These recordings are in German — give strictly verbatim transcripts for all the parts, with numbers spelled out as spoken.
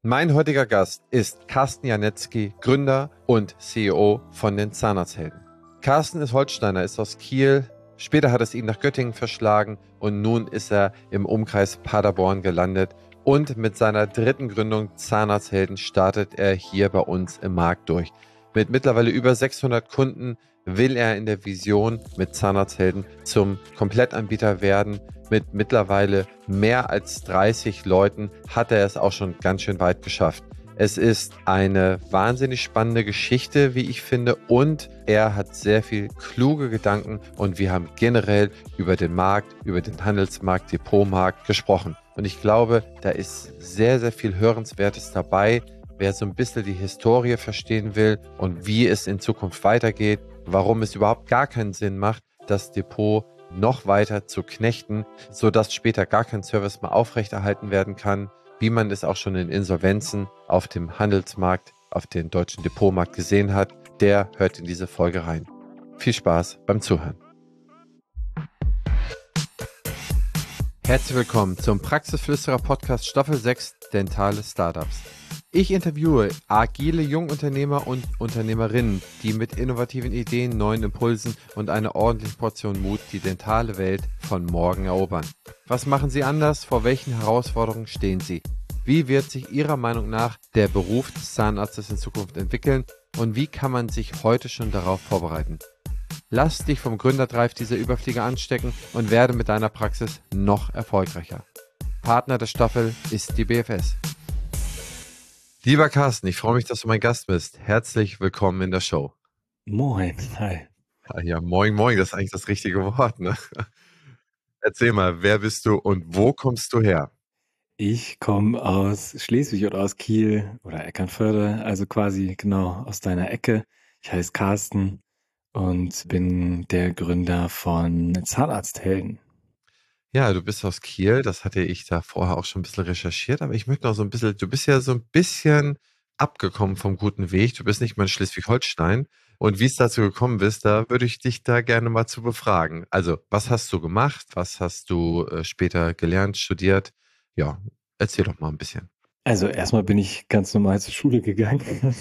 Mein heutiger Gast ist Carsten Janetzky, Gründer und C E O von den Zahnarzthelden. Carsten ist Holsteiner, ist aus Kiel. Später hat es ihn nach Göttingen verschlagen und nun ist er im Umkreis Paderborn gelandet. Und mit seiner dritten Gründung Zahnarzthelden startet er hier bei uns im Markt durch. Mit mittlerweile über sechshundert Kunden will er in der Vision mit Zahnarzthelden zum Komplettanbieter werden. Mit mittlerweile mehr als dreißig Leuten hat er es auch schon ganz schön weit geschafft. Es ist eine wahnsinnig spannende Geschichte, wie ich finde, und er hat sehr viel kluge Gedanken und wir haben generell über den Markt, über den Handelsmarkt, Depotmarkt gesprochen. Und ich glaube, da ist sehr, sehr viel Hörenswertes dabei. Wer so ein bisschen die Historie verstehen will und wie es in Zukunft weitergeht, warum es überhaupt gar keinen Sinn macht, das Depot noch weiter zu knechten, sodass später gar kein Service mehr aufrechterhalten werden kann, wie man es auch schon in Insolvenzen auf dem Handelsmarkt, auf dem deutschen Depotmarkt gesehen hat, der hört in diese Folge rein. Viel Spaß beim Zuhören. Herzlich willkommen zum Praxisflüsterer Podcast Staffel sechs Dentale Startups. Ich interviewe agile Jungunternehmer und Unternehmerinnen, die mit innovativen Ideen, neuen Impulsen und einer ordentlichen Portion Mut die dentale Welt von morgen erobern. Was machen sie anders? Vor welchen Herausforderungen stehen sie? Wie wird sich Ihrer Meinung nach der Beruf des Zahnarztes in Zukunft entwickeln? Und wie kann man sich heute schon darauf vorbereiten? Lass dich vom Gründerdrive dieser Überflieger anstecken und werde mit deiner Praxis noch erfolgreicher. Partner der Staffel ist die B F S. Lieber Carsten, ich freue mich, dass du mein Gast bist. Herzlich willkommen in der Show. Moin, hi. Ja, moin, moin, das ist eigentlich das richtige Wort, ne? Erzähl mal, wer bist du und wo kommst du her? Ich komme aus Schleswig oder aus Kiel oder Eckernförde, also quasi genau aus deiner Ecke. Ich heiße Carsten und bin der Gründer von Zahnarzthelden. Ja, du bist aus Kiel, das hatte ich da vorher auch schon ein bisschen recherchiert, aber ich möchte noch so ein bisschen, du bist ja so ein bisschen abgekommen vom guten Weg, du bist nicht mal in Schleswig-Holstein und wie es dazu gekommen bist, da würde ich dich da gerne mal zu befragen. Also, was hast du gemacht, was hast du äh, später gelernt, studiert? Ja, erzähl doch mal ein bisschen. Also erstmal bin ich ganz normal zur Schule gegangen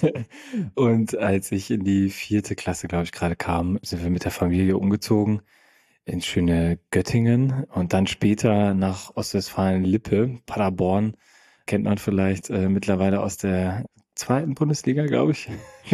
und als ich in die vierte Klasse, glaube ich, gerade kam, sind wir mit der Familie umgezogen ins schöne Göttingen und dann später nach Ostwestfalen-Lippe, Paderborn, kennt man vielleicht äh, mittlerweile aus der zweiten Bundesliga, glaube ich.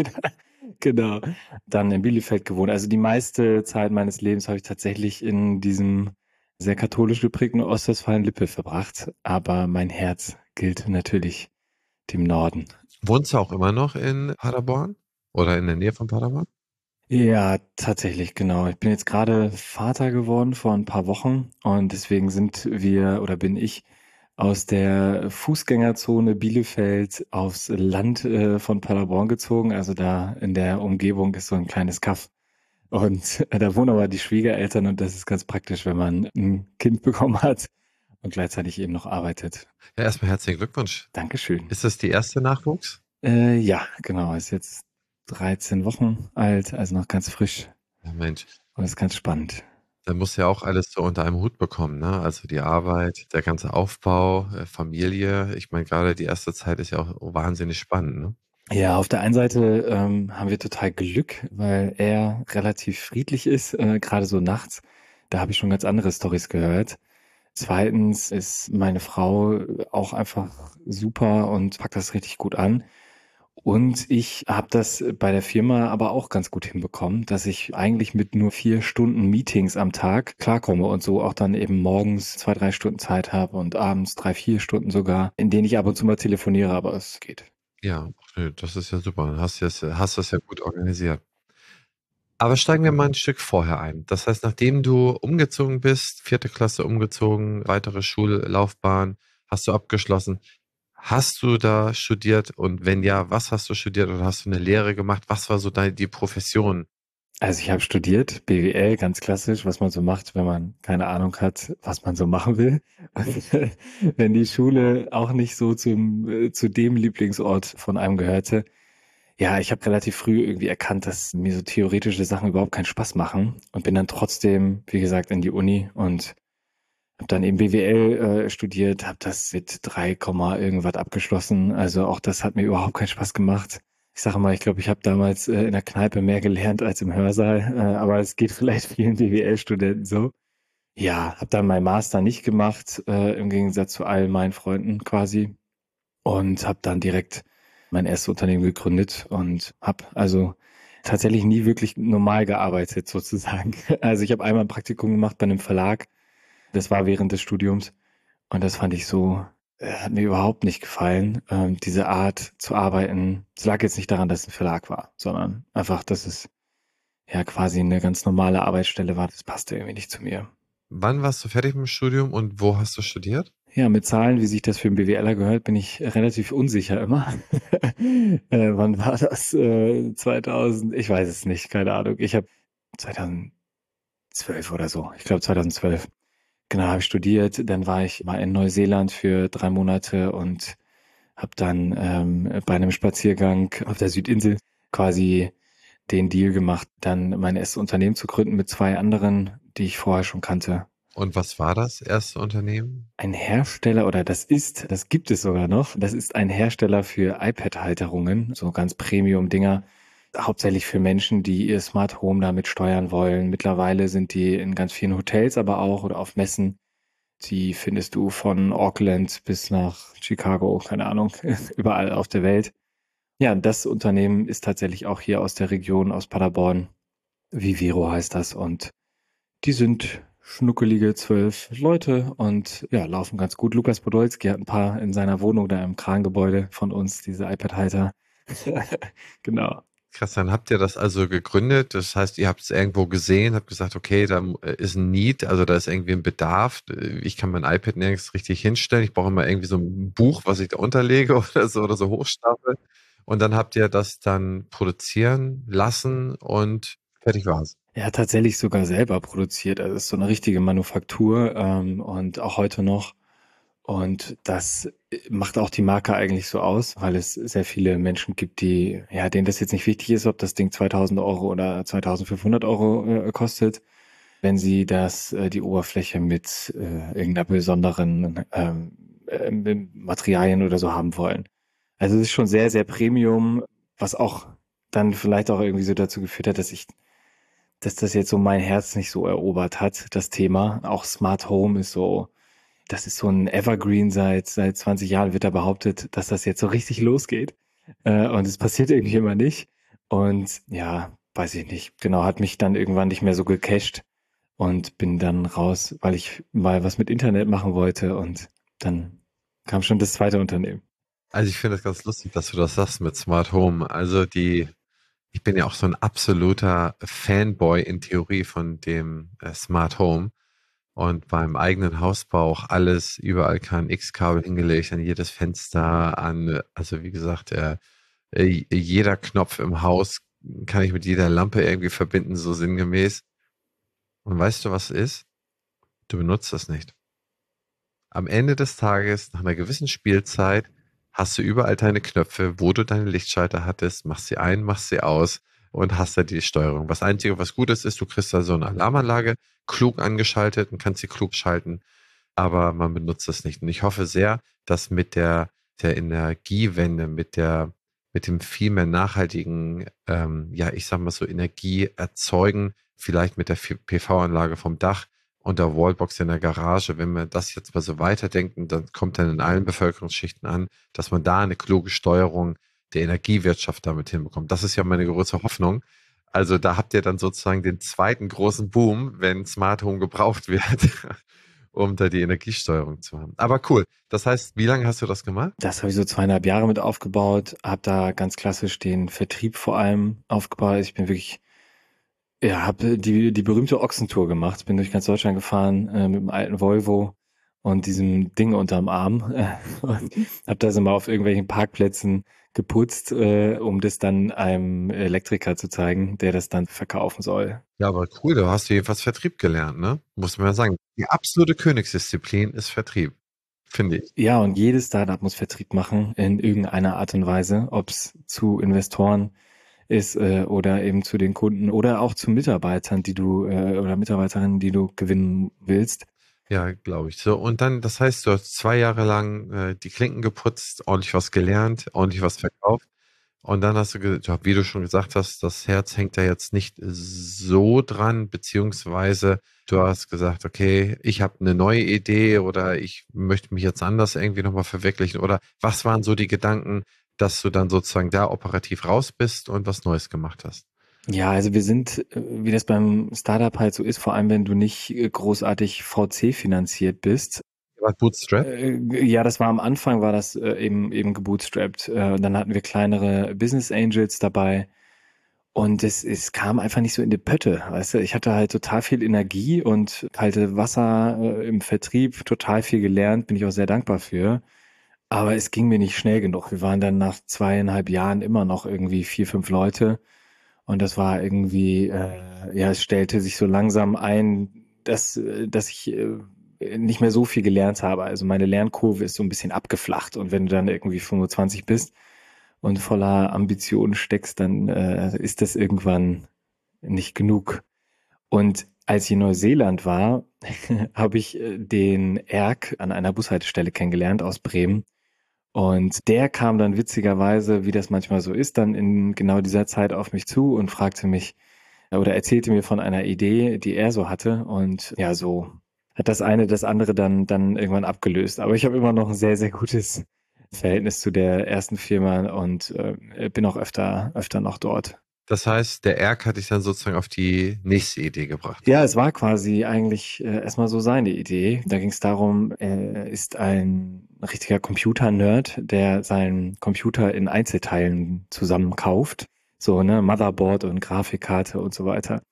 Genau. Dann in Bielefeld gewohnt. Also die meiste Zeit meines Lebens habe ich tatsächlich in diesem sehr katholisch geprägten Ostwestfalen-Lippe verbracht. Aber mein Herz gilt natürlich dem Norden. Wohnst du auch immer noch in Paderborn oder in der Nähe von Paderborn? Ja, tatsächlich, genau. Ich bin jetzt gerade Vater geworden vor ein paar Wochen und deswegen sind wir oder bin ich aus der Fußgängerzone Bielefeld aufs Land äh, von Paderborn gezogen. Also da in der Umgebung ist so ein kleines Kaff. Und äh, da wohnen aber die Schwiegereltern und das ist ganz praktisch, wenn man ein Kind bekommen hat und gleichzeitig eben noch arbeitet. Ja, erstmal herzlichen Glückwunsch. Dankeschön. Ist das die erste Nachwuchs? Äh, ja, genau. Ist jetzt dreizehn Wochen alt, also noch ganz frisch. Ja, Mensch. Und ist ganz spannend. Da muss ja auch alles so unter einem Hut bekommen, ne? Also die Arbeit, der ganze Aufbau, äh, Familie. Ich meine, gerade die erste Zeit ist ja auch wahnsinnig spannend, ne? Ja, auf der einen Seite ähm, haben wir total Glück, weil er relativ friedlich ist, äh, gerade so nachts. Da habe ich schon ganz andere Storys gehört. Zweitens ist meine Frau auch einfach super und packt das richtig gut an. Und ich habe das bei der Firma aber auch ganz gut hinbekommen, dass ich eigentlich mit nur vier Stunden Meetings am Tag klarkomme und so auch dann eben morgens zwei, drei Stunden Zeit habe und abends drei, vier Stunden sogar, in denen ich ab und zu mal telefoniere, aber es geht. Ja, ach nö, das ist ja super. Dann hast du das, hast das ja gut organisiert. Aber steigen wir mal ein Stück vorher ein. Das heißt, nachdem du umgezogen bist, vierte Klasse umgezogen, weitere Schullaufbahn hast du abgeschlossen. Hast du da studiert und wenn ja, was hast du studiert oder hast du eine Lehre gemacht? Was war so deine, die Profession? Also ich habe studiert, B W L, ganz klassisch, was man so macht, wenn man keine Ahnung hat, was man so machen will. Wenn die Schule auch nicht so zum, äh, zu dem Lieblingsort von einem gehörte. Ja, ich habe relativ früh irgendwie erkannt, dass mir so theoretische Sachen überhaupt keinen Spaß machen und bin dann trotzdem, wie gesagt, in die Uni und Habe dann eben B W L äh, studiert, habe das mit drei, irgendwas abgeschlossen. Also auch das hat mir überhaupt keinen Spaß gemacht. Ich sage mal, ich glaube, ich habe damals äh, in der Kneipe mehr gelernt als im Hörsaal, äh, aber es geht vielleicht vielen B W L-Studenten so. Ja, habe dann meinen Master nicht gemacht, äh, im Gegensatz zu all meinen Freunden quasi. Und habe dann direkt mein erstes Unternehmen gegründet und habe also tatsächlich nie wirklich normal gearbeitet sozusagen. Also ich habe einmal ein Praktikum gemacht bei einem Verlag. Das war während des Studiums. Und das fand ich so, äh, hat mir überhaupt nicht gefallen. Ähm, diese Art zu arbeiten. Es lag jetzt nicht daran, dass es ein Verlag war, sondern einfach, dass es ja quasi eine ganz normale Arbeitsstelle war. Das passte irgendwie nicht zu mir. Wann warst du fertig mit dem Studium und wo hast du studiert? Ja, mit Zahlen, wie sich das für einen BWLer gehört, bin ich relativ unsicher immer. äh, wann war das? Äh, zweitausend? Ich weiß es nicht, keine Ahnung. Ich habe zweitausendzwölf oder so. Ich glaube zweitausendzwölf. Genau, habe ich studiert. Dann war ich mal in Neuseeland für drei Monate und habe dann ähm, bei einem Spaziergang auf der Südinsel quasi den Deal gemacht, dann mein erstes Unternehmen zu gründen mit zwei anderen, die ich vorher schon kannte. Und was war das erste Unternehmen? Ein Hersteller, oder das ist, das gibt es sogar noch, das ist ein Hersteller für iPad-Halterungen, so ganz Premium-Dinger, hauptsächlich für Menschen, die ihr Smart Home damit steuern wollen. Mittlerweile sind die in ganz vielen Hotels aber auch oder auf Messen. Die findest du von Auckland bis nach Chicago, keine Ahnung, überall auf der Welt. Ja, das Unternehmen ist tatsächlich auch hier aus der Region, aus Paderborn. Vivero heißt das, und die sind schnuckelige zwölf Leute und ja, laufen ganz gut. Lukas Podolski hat ein paar in seiner Wohnung da im Krangebäude von uns, diese iPad-Halter. Genau. Krass, dann habt ihr das also gegründet. Das heißt, ihr habt es irgendwo gesehen, habt gesagt, okay, da ist ein Need, also da ist irgendwie ein Bedarf. Ich kann mein iPad nirgends richtig hinstellen. Ich brauche immer irgendwie so ein Buch, was ich da unterlege oder so oder so hochstapel. Und dann habt ihr das dann produzieren lassen und fertig war's. Er hat tatsächlich sogar selber produziert. Also es ist so eine richtige Manufaktur ähm, und auch heute noch. Und das macht auch die Marke eigentlich so aus, weil es sehr viele Menschen gibt, die, ja, denen das jetzt nicht wichtig ist, ob das Ding zweitausend Euro oder zweitausendfünfhundert Euro äh, kostet, wenn sie das, äh, die Oberfläche mit äh, irgendeiner besonderen ähm, äh, Materialien oder so haben wollen. Also es ist schon sehr, sehr Premium, was auch dann vielleicht auch irgendwie so dazu geführt hat, dass ich, dass das jetzt so mein Herz nicht so erobert hat, das Thema. Auch Smart Home ist so, das ist so ein Evergreen seit, seit zwanzig Jahren, wird da behauptet, dass das jetzt so richtig losgeht. Äh, und es passiert irgendwie immer nicht. Und ja, weiß ich nicht. Genau, hat mich dann irgendwann nicht mehr so gecached und bin dann raus, weil ich mal was mit Internet machen wollte, und dann kam schon das zweite Unternehmen. Also ich finde es ganz lustig, dass du das sagst mit Smart Home. Also die, ich bin ja auch so ein absoluter Fanboy in Theorie von dem äh, Smart Home. Und beim eigenen Hausbau auch alles, überall kann X-Kabel hingelegt, an jedes Fenster, an, also wie gesagt, äh, äh, jeder Knopf im Haus kann ich mit jeder Lampe irgendwie verbinden, so sinngemäß. Und weißt du, was ist? Du benutzt das nicht. Am Ende des Tages, nach einer gewissen Spielzeit, hast du überall deine Knöpfe, wo du deine Lichtschalter hattest, machst sie ein, machst sie aus und hast da die Steuerung. Das Einzige, was gut ist, ist, du kriegst da so eine Alarmanlage klug angeschaltet und kannst sie klug schalten, aber man benutzt das nicht. Und ich hoffe sehr, dass mit der, der Energiewende, mit der, mit dem viel mehr nachhaltigen, ähm, ja, ich sag mal so Energie erzeugen, vielleicht mit der P V-Anlage vom Dach und der Wallbox in der Garage, wenn wir das jetzt mal so weiterdenken, dann kommt dann in allen Bevölkerungsschichten an, dass man da eine kluge Steuerung der Energiewirtschaft damit hinbekommt. Das ist ja meine große Hoffnung. Also da habt ihr dann sozusagen den zweiten großen Boom, wenn Smart Home gebraucht wird, um da die Energiesteuerung zu haben. Aber cool. Das heißt, wie lange hast du das gemacht? Das habe ich so zweieinhalb Jahre mit aufgebaut, habe da ganz klassisch den Vertrieb vor allem aufgebaut. Ich bin wirklich, ja, habe die, die berühmte Ochsentour gemacht, bin durch ganz Deutschland gefahren äh, mit dem alten Volvo und diesem Ding unterm Arm äh, und habe da so mal auf irgendwelchen Parkplätzen geputzt, äh, um das dann einem Elektriker zu zeigen, der das dann verkaufen soll. Ja, aber cool, du hast jedenfalls Vertrieb gelernt, ne? Muss man ja sagen. Die absolute Königsdisziplin ist Vertrieb, finde ich. Ja, und jedes Startup muss Vertrieb machen in irgendeiner Art und Weise, ob es zu Investoren ist äh, oder eben zu den Kunden oder auch zu Mitarbeitern, die du äh, oder Mitarbeiterinnen, die du gewinnen willst. Ja, glaube ich. So, und dann, das heißt, du hast zwei Jahre lang äh, die Klinken geputzt, ordentlich was gelernt, ordentlich was verkauft. Und dann hast du, ge- ja, wie du schon gesagt hast, das Herz hängt da jetzt nicht so dran, beziehungsweise du hast gesagt, okay, ich habe eine neue Idee oder ich möchte mich jetzt anders irgendwie nochmal verwirklichen. Oder was waren so die Gedanken, dass du dann sozusagen da operativ raus bist und was Neues gemacht hast? Ja, also wir sind, äh, wie das beim Startup halt so ist, vor allem wenn du nicht äh, großartig V C finanziert bist. Ihr wart Bootstrap? Äh, ja, das war am Anfang, war das äh, eben eben gebootstrapped. Äh, dann hatten wir kleinere Business Angels dabei und es, es kam einfach nicht so in die Pötte. Weißt du, ich hatte halt total viel Energie und kalte Wasser äh, im Vertrieb, total viel gelernt, bin ich auch sehr dankbar für. Aber es ging mir nicht schnell genug. Wir waren dann nach zweieinhalb Jahren immer noch irgendwie vier, fünf Leute. Und das war irgendwie, äh, ja, es stellte sich so langsam ein, dass, äh, dass ich äh, nicht mehr so viel gelernt habe. Also meine Lernkurve ist so ein bisschen abgeflacht. Und wenn du dann irgendwie fünfundzwanzig bist und voller Ambitionen steckst, dann äh, ist das irgendwann nicht genug. Und als ich in Neuseeland war, habe ich äh, den Erk an einer Bushaltestelle kennengelernt aus Bremen. Und der kam dann witzigerweise, wie das manchmal so ist, dann in genau dieser Zeit auf mich zu und fragte mich äh, oder erzählte mir von einer Idee, die er so hatte. Und ja, so hat das eine das andere dann, dann irgendwann abgelöst. Aber ich habe immer noch ein sehr, sehr gutes Verhältnis zu der ersten Firma und äh, bin auch öfter, öfter noch dort. Das heißt, der Erk hat dich dann sozusagen auf die nächste Idee gebracht. Ja, es war quasi eigentlich äh, erstmal so seine Idee. Da ging es darum, er ist ein richtiger Computer-Nerd, der seinen Computer in Einzelteilen zusammenkauft. So, ne, Motherboard und Grafikkarte und so weiter.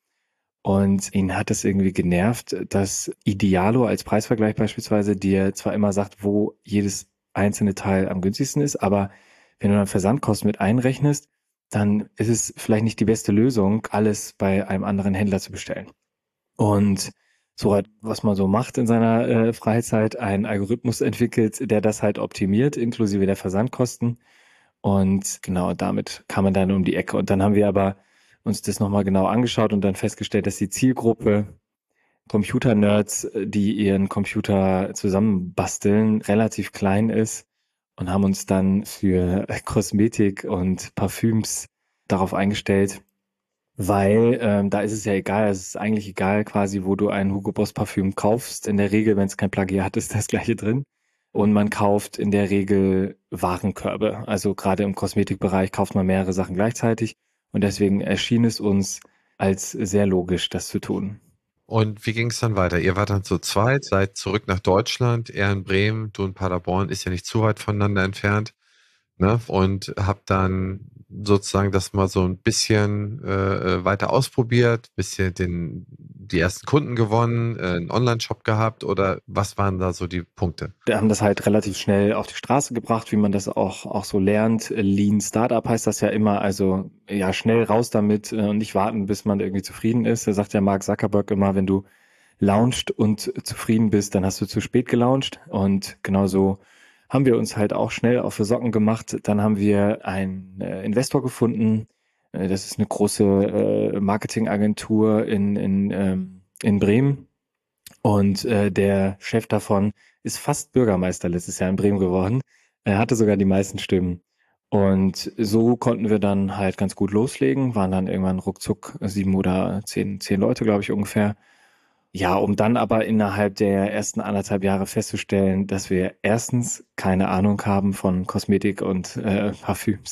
Und ihn hat es irgendwie genervt, dass Idealo als Preisvergleich beispielsweise dir zwar immer sagt, wo jedes einzelne Teil am günstigsten ist, aber wenn du dann Versandkosten mit einrechnest, dann ist es vielleicht nicht die beste Lösung, alles bei einem anderen Händler zu bestellen. Und so hat, was man so macht in seiner äh, Freizeit, einen Algorithmus entwickelt, der das halt optimiert, inklusive der Versandkosten. Und genau damit kam man dann um die Ecke. Und dann haben wir aber uns das nochmal genau angeschaut und dann festgestellt, dass die Zielgruppe Computer-Nerds, äh, die ihren Computer zusammenbasteln, relativ klein ist und haben uns dann für Kosmetik und Parfüms darauf eingestellt, weil ähm, da ist es ja egal, es ist eigentlich egal quasi, wo du ein Hugo Boss Parfüm kaufst. In der Regel, wenn es kein Plagiat ist, das gleiche drin. Und man kauft in der Regel Warenkörbe. Also gerade im Kosmetikbereich kauft man mehrere Sachen gleichzeitig. Und deswegen erschien es uns als sehr logisch, das zu tun. Und wie ging es dann weiter? Ihr wart dann zu zweit, seid zurück nach Deutschland, er in Bremen, du in Paderborn, ist ja nicht zu weit voneinander entfernt, ne? Und habt dann sozusagen das mal so ein bisschen äh, äh, weiter ausprobiert, bisschen den, die ersten Kunden gewonnen, äh, einen Online-Shop gehabt oder was waren da so die Punkte? Wir haben das halt relativ schnell auf die Straße gebracht, wie man das auch, auch so lernt. Lean Startup heißt das ja immer, also ja, schnell raus damit äh, und nicht warten, bis man irgendwie zufrieden ist. Da sagt ja Mark Zuckerberg immer, wenn du launcht und zufrieden bist, dann hast du zu spät gelauncht. Und genauso haben wir uns halt auch schnell auf die Socken gemacht. Dann haben wir einen äh, Investor gefunden. Äh, das ist eine große äh, Marketingagentur in, in, ähm, in Bremen. Und äh, der Chef davon ist fast Bürgermeister letztes Jahr in Bremen geworden. Er hatte sogar die meisten Stimmen. Und so konnten wir dann halt ganz gut loslegen, waren dann irgendwann ruckzuck sieben oder zehn, zehn Leute, glaube ich, ungefähr. Ja, um dann aber innerhalb der ersten anderthalb Jahre festzustellen, dass wir erstens keine Ahnung haben von Kosmetik und äh, Parfüms.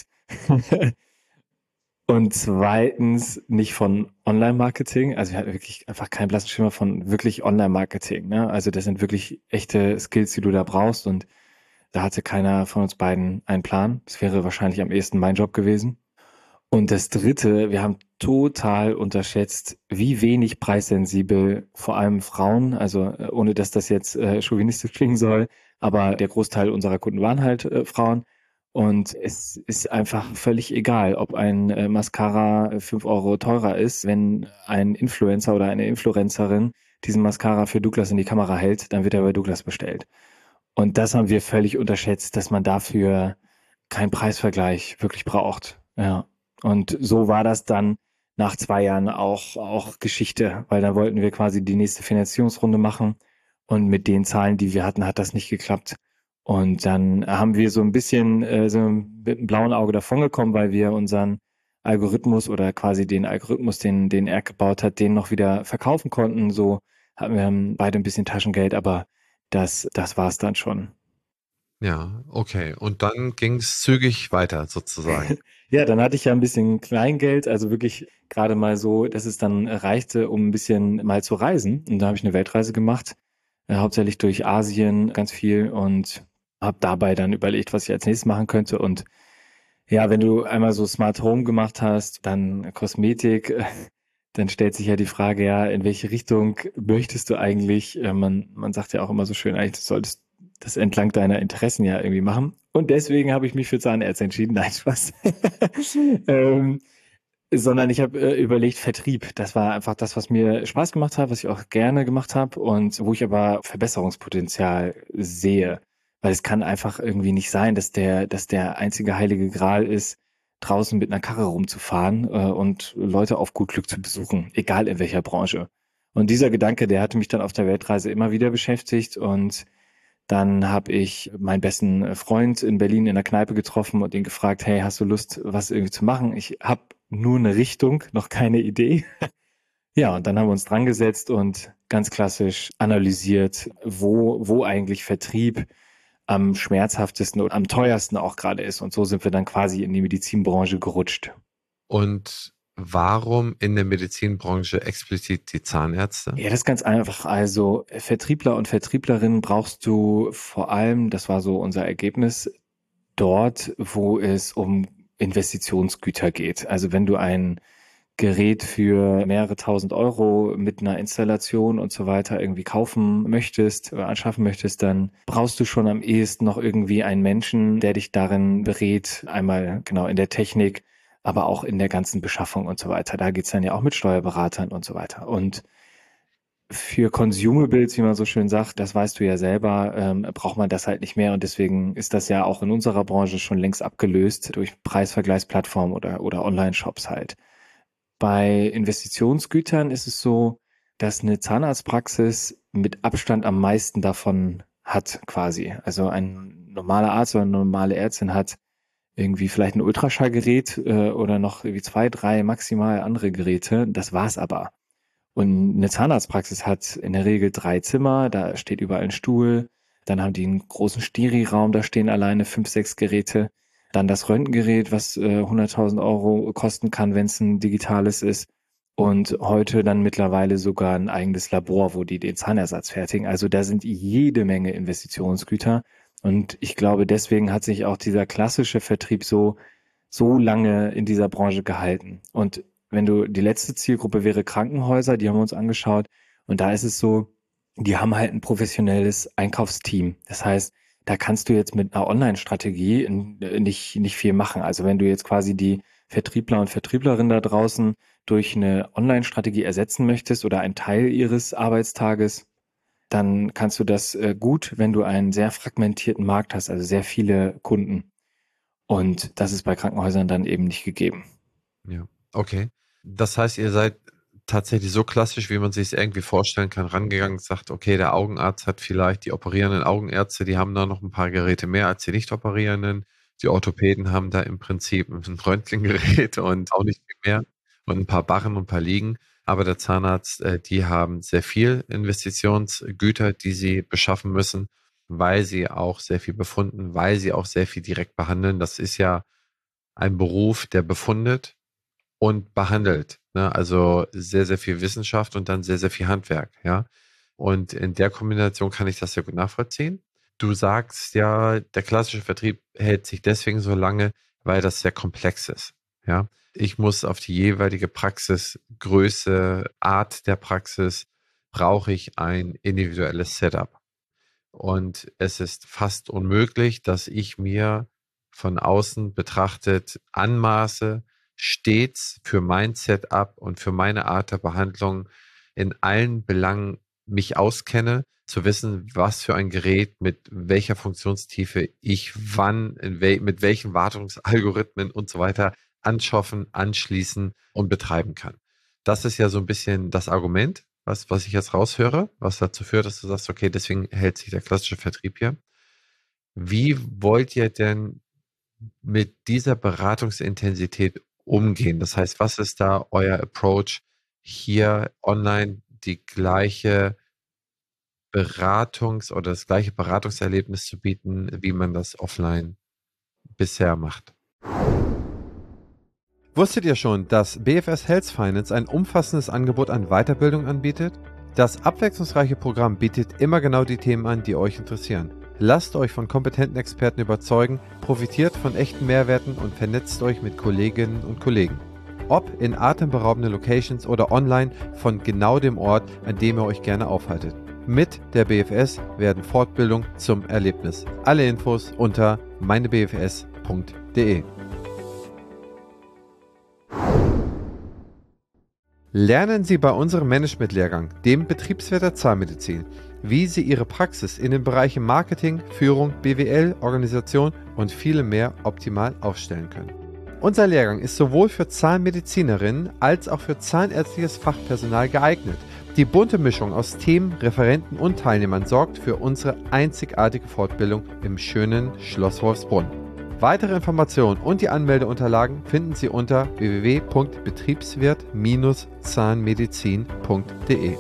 Und zweitens nicht von Online-Marketing. Also wir hatten wirklich einfach keinen blassen Schimmer von wirklich Online-Marketing. Ne? Also das sind wirklich echte Skills, die du da brauchst. Und da hatte keiner von uns beiden einen Plan. Das wäre wahrscheinlich am ehesten mein Job gewesen. Und das Dritte, wir haben total unterschätzt, wie wenig preissensibel vor allem Frauen, also äh, ohne dass das jetzt äh, chauvinistisch klingen soll, aber der Großteil unserer Kunden waren halt äh, Frauen. Und es ist einfach völlig egal, ob ein äh, Mascara fünf Euro teurer ist. Wenn ein Influencer oder eine Influencerin diesen Mascara für Douglas in die Kamera hält, dann wird er bei Douglas bestellt. Und das haben wir völlig unterschätzt, dass man dafür keinen Preisvergleich wirklich braucht. Ja. Und so war das dann nach zwei Jahren auch, auch Geschichte, weil dann wollten wir quasi die nächste Finanzierungsrunde machen. Und mit den Zahlen, die wir hatten, hat das nicht geklappt. Und dann haben wir so ein bisschen äh, so mit einem blauen Auge davongekommen, weil wir unseren Algorithmus oder quasi den Algorithmus, den, den er gebaut hat, den noch wieder verkaufen konnten. So hatten wir beide ein bisschen Taschengeld, aber das, das war es dann schon. Ja, okay. Und dann ging es zügig weiter sozusagen. Ja, dann hatte ich ja ein bisschen Kleingeld, also wirklich gerade mal so, dass es dann reichte, um ein bisschen mal zu reisen. Und da habe ich eine Weltreise gemacht, äh, hauptsächlich durch Asien ganz viel und habe dabei dann überlegt, was ich als nächstes machen könnte. Und ja, wenn du einmal so Smart Home gemacht hast, dann Kosmetik, äh, dann stellt sich ja die Frage, ja, in welche Richtung möchtest du eigentlich? Äh, man, man sagt ja auch immer so schön, eigentlich du solltest das entlang deiner Interessen ja irgendwie machen. Und deswegen habe ich mich für Zahnärzte entschieden. Nein, Spaß. ähm, sondern ich habe äh, überlegt, Vertrieb. Das war einfach das, was mir Spaß gemacht hat, was ich auch gerne gemacht habe und wo ich aber Verbesserungspotenzial sehe. Weil es kann einfach irgendwie nicht sein, dass der, dass der einzige heilige Gral ist, draußen mit einer Karre rumzufahren äh, und Leute auf gut Glück zu besuchen, egal in welcher Branche. Und dieser Gedanke, der hatte mich dann auf der Weltreise immer wieder beschäftigt und dann habe ich meinen besten Freund in Berlin in der Kneipe getroffen und ihn gefragt, hey, hast du Lust, was irgendwie zu machen? Ich habe nur eine Richtung, noch keine Idee. Ja, und dann haben wir uns dran gesetzt und ganz klassisch analysiert, wo, wo eigentlich Vertrieb am schmerzhaftesten und am teuersten auch gerade ist. Und so sind wir dann quasi in die Medizinbranche gerutscht. Und warum in der Medizinbranche explizit die Zahnärzte? Ja, das ist ganz einfach. Also Vertriebler und Vertrieblerinnen brauchst du vor allem, das war so unser Ergebnis, dort, wo es um Investitionsgüter geht. Also wenn du ein Gerät für mehrere tausend Euro mit einer Installation und so weiter irgendwie kaufen möchtest oder anschaffen möchtest, dann brauchst du schon am ehesten noch irgendwie einen Menschen, der dich darin berät, einmal genau in der Technik, aber auch in der ganzen Beschaffung und so weiter. Da geht's dann ja auch mit Steuerberatern und so weiter. Und für Consumables, wie man so schön sagt, das weißt du ja selber, ähm, braucht man das halt nicht mehr. Und deswegen ist das ja auch in unserer Branche schon längst abgelöst durch Preisvergleichsplattformen oder, oder Online-Shops halt. Bei Investitionsgütern ist es so, dass eine Zahnarztpraxis mit Abstand am meisten davon hat, quasi. Also ein normaler Arzt oder eine normale Ärztin hat irgendwie vielleicht ein Ultraschallgerät äh, oder noch irgendwie zwei, drei maximal andere Geräte. Das war's aber. Und eine Zahnarztpraxis hat in der Regel drei Zimmer, da steht überall ein Stuhl. Dann haben die einen großen Steri-Raum, da stehen alleine fünf, sechs Geräte. Dann das Röntgengerät, was äh, hunderttausend Euro kosten kann, wenn es ein digitales ist. Und heute dann mittlerweile sogar ein eigenes Labor, wo die den Zahnersatz fertigen. Also da sind jede Menge Investitionsgüter. Und ich glaube, deswegen hat sich auch dieser klassische Vertrieb so, so lange in dieser Branche gehalten. Und wenn du, die letzte Zielgruppe wäre Krankenhäuser, die haben wir uns angeschaut. Und da ist es so, die haben halt ein professionelles Einkaufsteam. Das heißt, da kannst du jetzt mit einer Online-Strategie nicht, nicht viel machen. Also wenn du jetzt quasi die Vertriebler und Vertrieblerinnen da draußen durch eine Online-Strategie ersetzen möchtest oder einen Teil ihres Arbeitstages, dann kannst du das äh, gut, wenn du einen sehr fragmentierten Markt hast, also sehr viele Kunden. Und das ist bei Krankenhäusern dann eben nicht gegeben. Ja, okay. Das heißt, ihr seid tatsächlich so klassisch, wie man sich es irgendwie vorstellen kann, rangegangen, sagt, okay, der Augenarzt hat vielleicht die operierenden Augenärzte, die haben da noch ein paar Geräte mehr als die nicht operierenden. Die Orthopäden haben da im Prinzip ein Röntgengerät und auch nicht viel mehr und ein paar Barren und ein paar Liegen. Aber der Zahnarzt, äh, die haben sehr viel Investitionsgüter, die sie beschaffen müssen, weil sie auch sehr viel befunden, weil sie auch sehr viel direkt behandeln. Das ist ja ein Beruf, der befundet und behandelt. Ne? Also sehr, sehr viel Wissenschaft und dann sehr, sehr viel Handwerk. Ja. Und in der Kombination kann ich das sehr gut nachvollziehen. Du sagst ja, der klassische Vertrieb hält sich deswegen so lange, weil das sehr komplex ist. Ja. Ich muss auf die jeweilige Praxis, Größe, Art der Praxis, brauche ich ein individuelles Setup. Und es ist fast unmöglich, dass ich mir von außen betrachtet anmaße, stets für mein Setup und für meine Art der Behandlung in allen Belangen mich auskenne, zu wissen, was für ein Gerät mit welcher Funktionstiefe ich wann, in wel mit welchen Wartungsalgorithmen und so weiter anschaffen, anschließen und betreiben kann. Das ist ja so ein bisschen das Argument, was, was ich jetzt raushöre, was dazu führt, dass du sagst, okay, deswegen hält sich der klassische Vertrieb hier. Wie wollt ihr denn mit dieser Beratungsintensität umgehen? Das heißt, was ist da euer Approach, hier online die gleiche Beratungs- oder das gleiche Beratungserlebnis zu bieten, wie man das offline bisher macht? Wusstet ihr schon, dass B F S Health Finance ein umfassendes Angebot an Weiterbildung anbietet? Das abwechslungsreiche Programm bietet immer genau die Themen an, die euch interessieren. Lasst euch von kompetenten Experten überzeugen, profitiert von echten Mehrwerten und vernetzt euch mit Kolleginnen und Kollegen. Ob in atemberaubenden Locations oder online von genau dem Ort, an dem ihr euch gerne aufhaltet. Mit der B F S werden Fortbildung zum Erlebnis. Alle Infos unter meine b f s punkt d e. Lernen Sie bei unserem Management-Lehrgang, dem Betriebswirt der Zahnmedizin, wie Sie Ihre Praxis in den Bereichen Marketing, Führung, B W L, Organisation und vielem mehr optimal aufstellen können. Unser Lehrgang ist sowohl für Zahnmedizinerinnen als auch für zahnärztliches Fachpersonal geeignet. Die bunte Mischung aus Themen, Referenten und Teilnehmern sorgt für unsere einzigartige Fortbildung im schönen Schloss Wolfsbrunn. Weitere Informationen und die Anmeldeunterlagen finden Sie unter w w w punkt betriebswirt Bindestrich zahnmedizin punkt d e.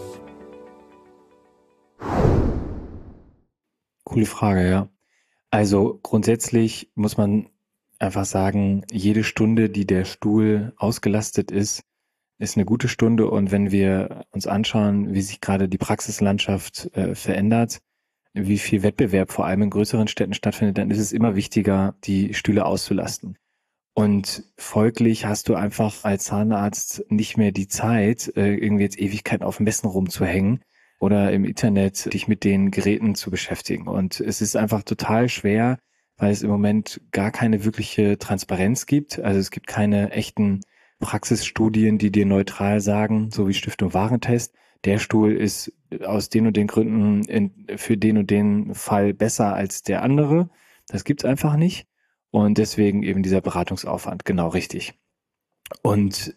Coole Frage, ja. Also grundsätzlich muss man einfach sagen, jede Stunde, die der Stuhl ausgelastet ist, ist eine gute Stunde. Und wenn wir uns anschauen, wie sich gerade die Praxislandschaft äh, verändert, wie viel Wettbewerb vor allem in größeren Städten stattfindet, dann ist es immer wichtiger, die Stühle auszulasten. Und folglich hast du einfach als Zahnarzt nicht mehr die Zeit, äh, irgendwie jetzt Ewigkeiten auf Messen rumzuhängen oder im Internet dich mit den Geräten zu beschäftigen. Und es ist einfach total schwer, weil es im Moment gar keine wirkliche Transparenz gibt. Also es gibt keine echten Praxisstudien, die dir neutral sagen, so wie Stiftung Warentest, der Stuhl ist aus den und den Gründen in, für den und den Fall besser als der andere. Das gibt's einfach nicht. Und deswegen eben dieser Beratungsaufwand, genau richtig. Und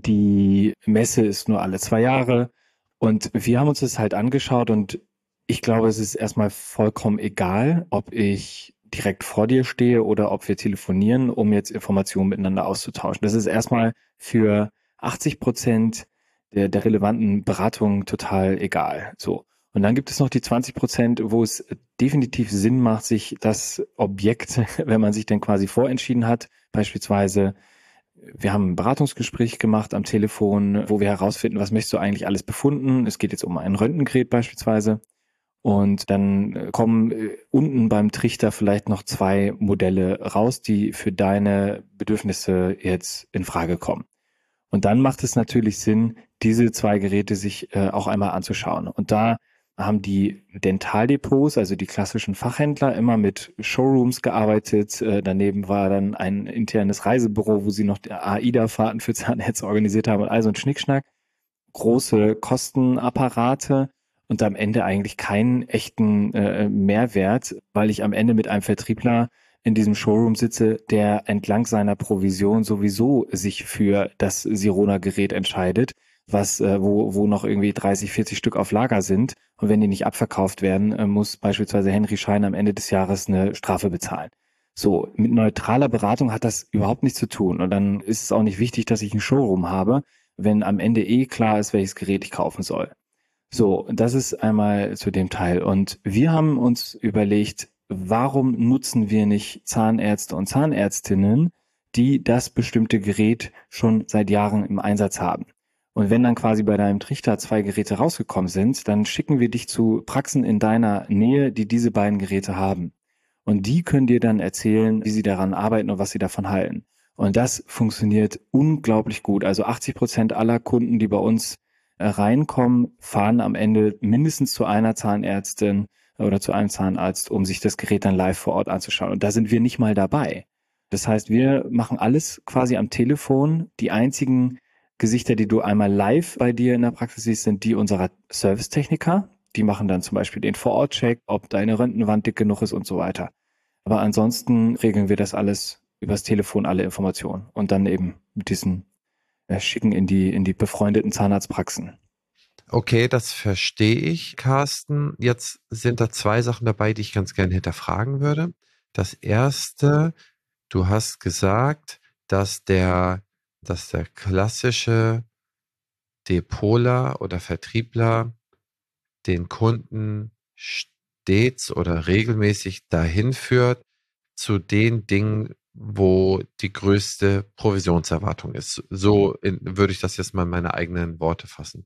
die Messe ist nur alle zwei Jahre. Und wir haben uns das halt angeschaut und ich glaube, es ist erstmal vollkommen egal, ob ich direkt vor dir stehe oder ob wir telefonieren, um jetzt Informationen miteinander auszutauschen. Das ist erstmal für achtzig Prozent der, der relevanten Beratungen total egal. So. Und dann gibt es noch die zwanzig Prozent, wo es definitiv Sinn macht, sich das Objekt, wenn man sich denn quasi vorentschieden hat, beispielsweise, wir haben ein Beratungsgespräch gemacht am Telefon, wo wir herausfinden, was möchtest du eigentlich alles befunden? Es geht jetzt um ein Röntgengerät beispielsweise. Und dann kommen unten beim Trichter vielleicht noch zwei Modelle raus, die für deine Bedürfnisse jetzt in Frage kommen. Und dann macht es natürlich Sinn, diese zwei Geräte sich äh, auch einmal anzuschauen. Und da haben die Dentaldepots, also die klassischen Fachhändler, immer mit Showrooms gearbeitet. Äh, daneben war dann ein internes Reisebüro, wo sie noch AIDA-Fahrten für Zahnärzte organisiert haben und all so ein Schnickschnack. Große Kostenapparate und am Ende eigentlich keinen echten äh, Mehrwert, weil ich am Ende mit einem Vertriebler in diesem Showroom sitze, der entlang seiner Provision sowieso sich für das Sirona-Gerät entscheidet, was äh, wo wo noch irgendwie dreißig, vierzig Stück auf Lager sind. Und wenn die nicht abverkauft werden, äh, muss beispielsweise Henry Schein am Ende des Jahres eine Strafe bezahlen. So, mit neutraler Beratung hat das überhaupt nichts zu tun. Und dann ist es auch nicht wichtig, dass ich ein Showroom habe, wenn am Ende eh klar ist, welches Gerät ich kaufen soll. So, das ist einmal zu dem Teil. Und wir haben uns überlegt, warum nutzen wir nicht Zahnärzte und Zahnärztinnen, die das bestimmte Gerät schon seit Jahren im Einsatz haben? Und wenn dann quasi bei deinem Trichter zwei Geräte rausgekommen sind, dann schicken wir dich zu Praxen in deiner Nähe, die diese beiden Geräte haben. Und die können dir dann erzählen, wie sie daran arbeiten und was sie davon halten. Und das funktioniert unglaublich gut. Also achtzig Prozent aller Kunden, die bei uns reinkommen, fahren am Ende mindestens zu einer Zahnärztin oder zu einem Zahnarzt, um sich das Gerät dann live vor Ort anzuschauen. Und da sind wir nicht mal dabei. Das heißt, wir machen alles quasi am Telefon. Die einzigen Gesichter, die du einmal live bei dir in der Praxis siehst, sind die unserer Servicetechniker. Die machen dann zum Beispiel den Vor-Ort-Check, ob deine Röntgenwand dick genug ist und so weiter. Aber ansonsten regeln wir das alles übers Telefon, alle Informationen. Und dann eben mit diesen äh, schicken in die, in die befreundeten Zahnarztpraxen. Okay, das verstehe ich, Carsten. Jetzt sind da zwei Sachen dabei, die ich ganz gerne hinterfragen würde. Das erste, du hast gesagt, dass der, dass der klassische Depotler oder Vertriebler den Kunden stets oder regelmäßig dahin führt zu den Dingen, wo die größte Provisionserwartung ist. So in, würde ich das jetzt mal in meine eigenen Worte fassen.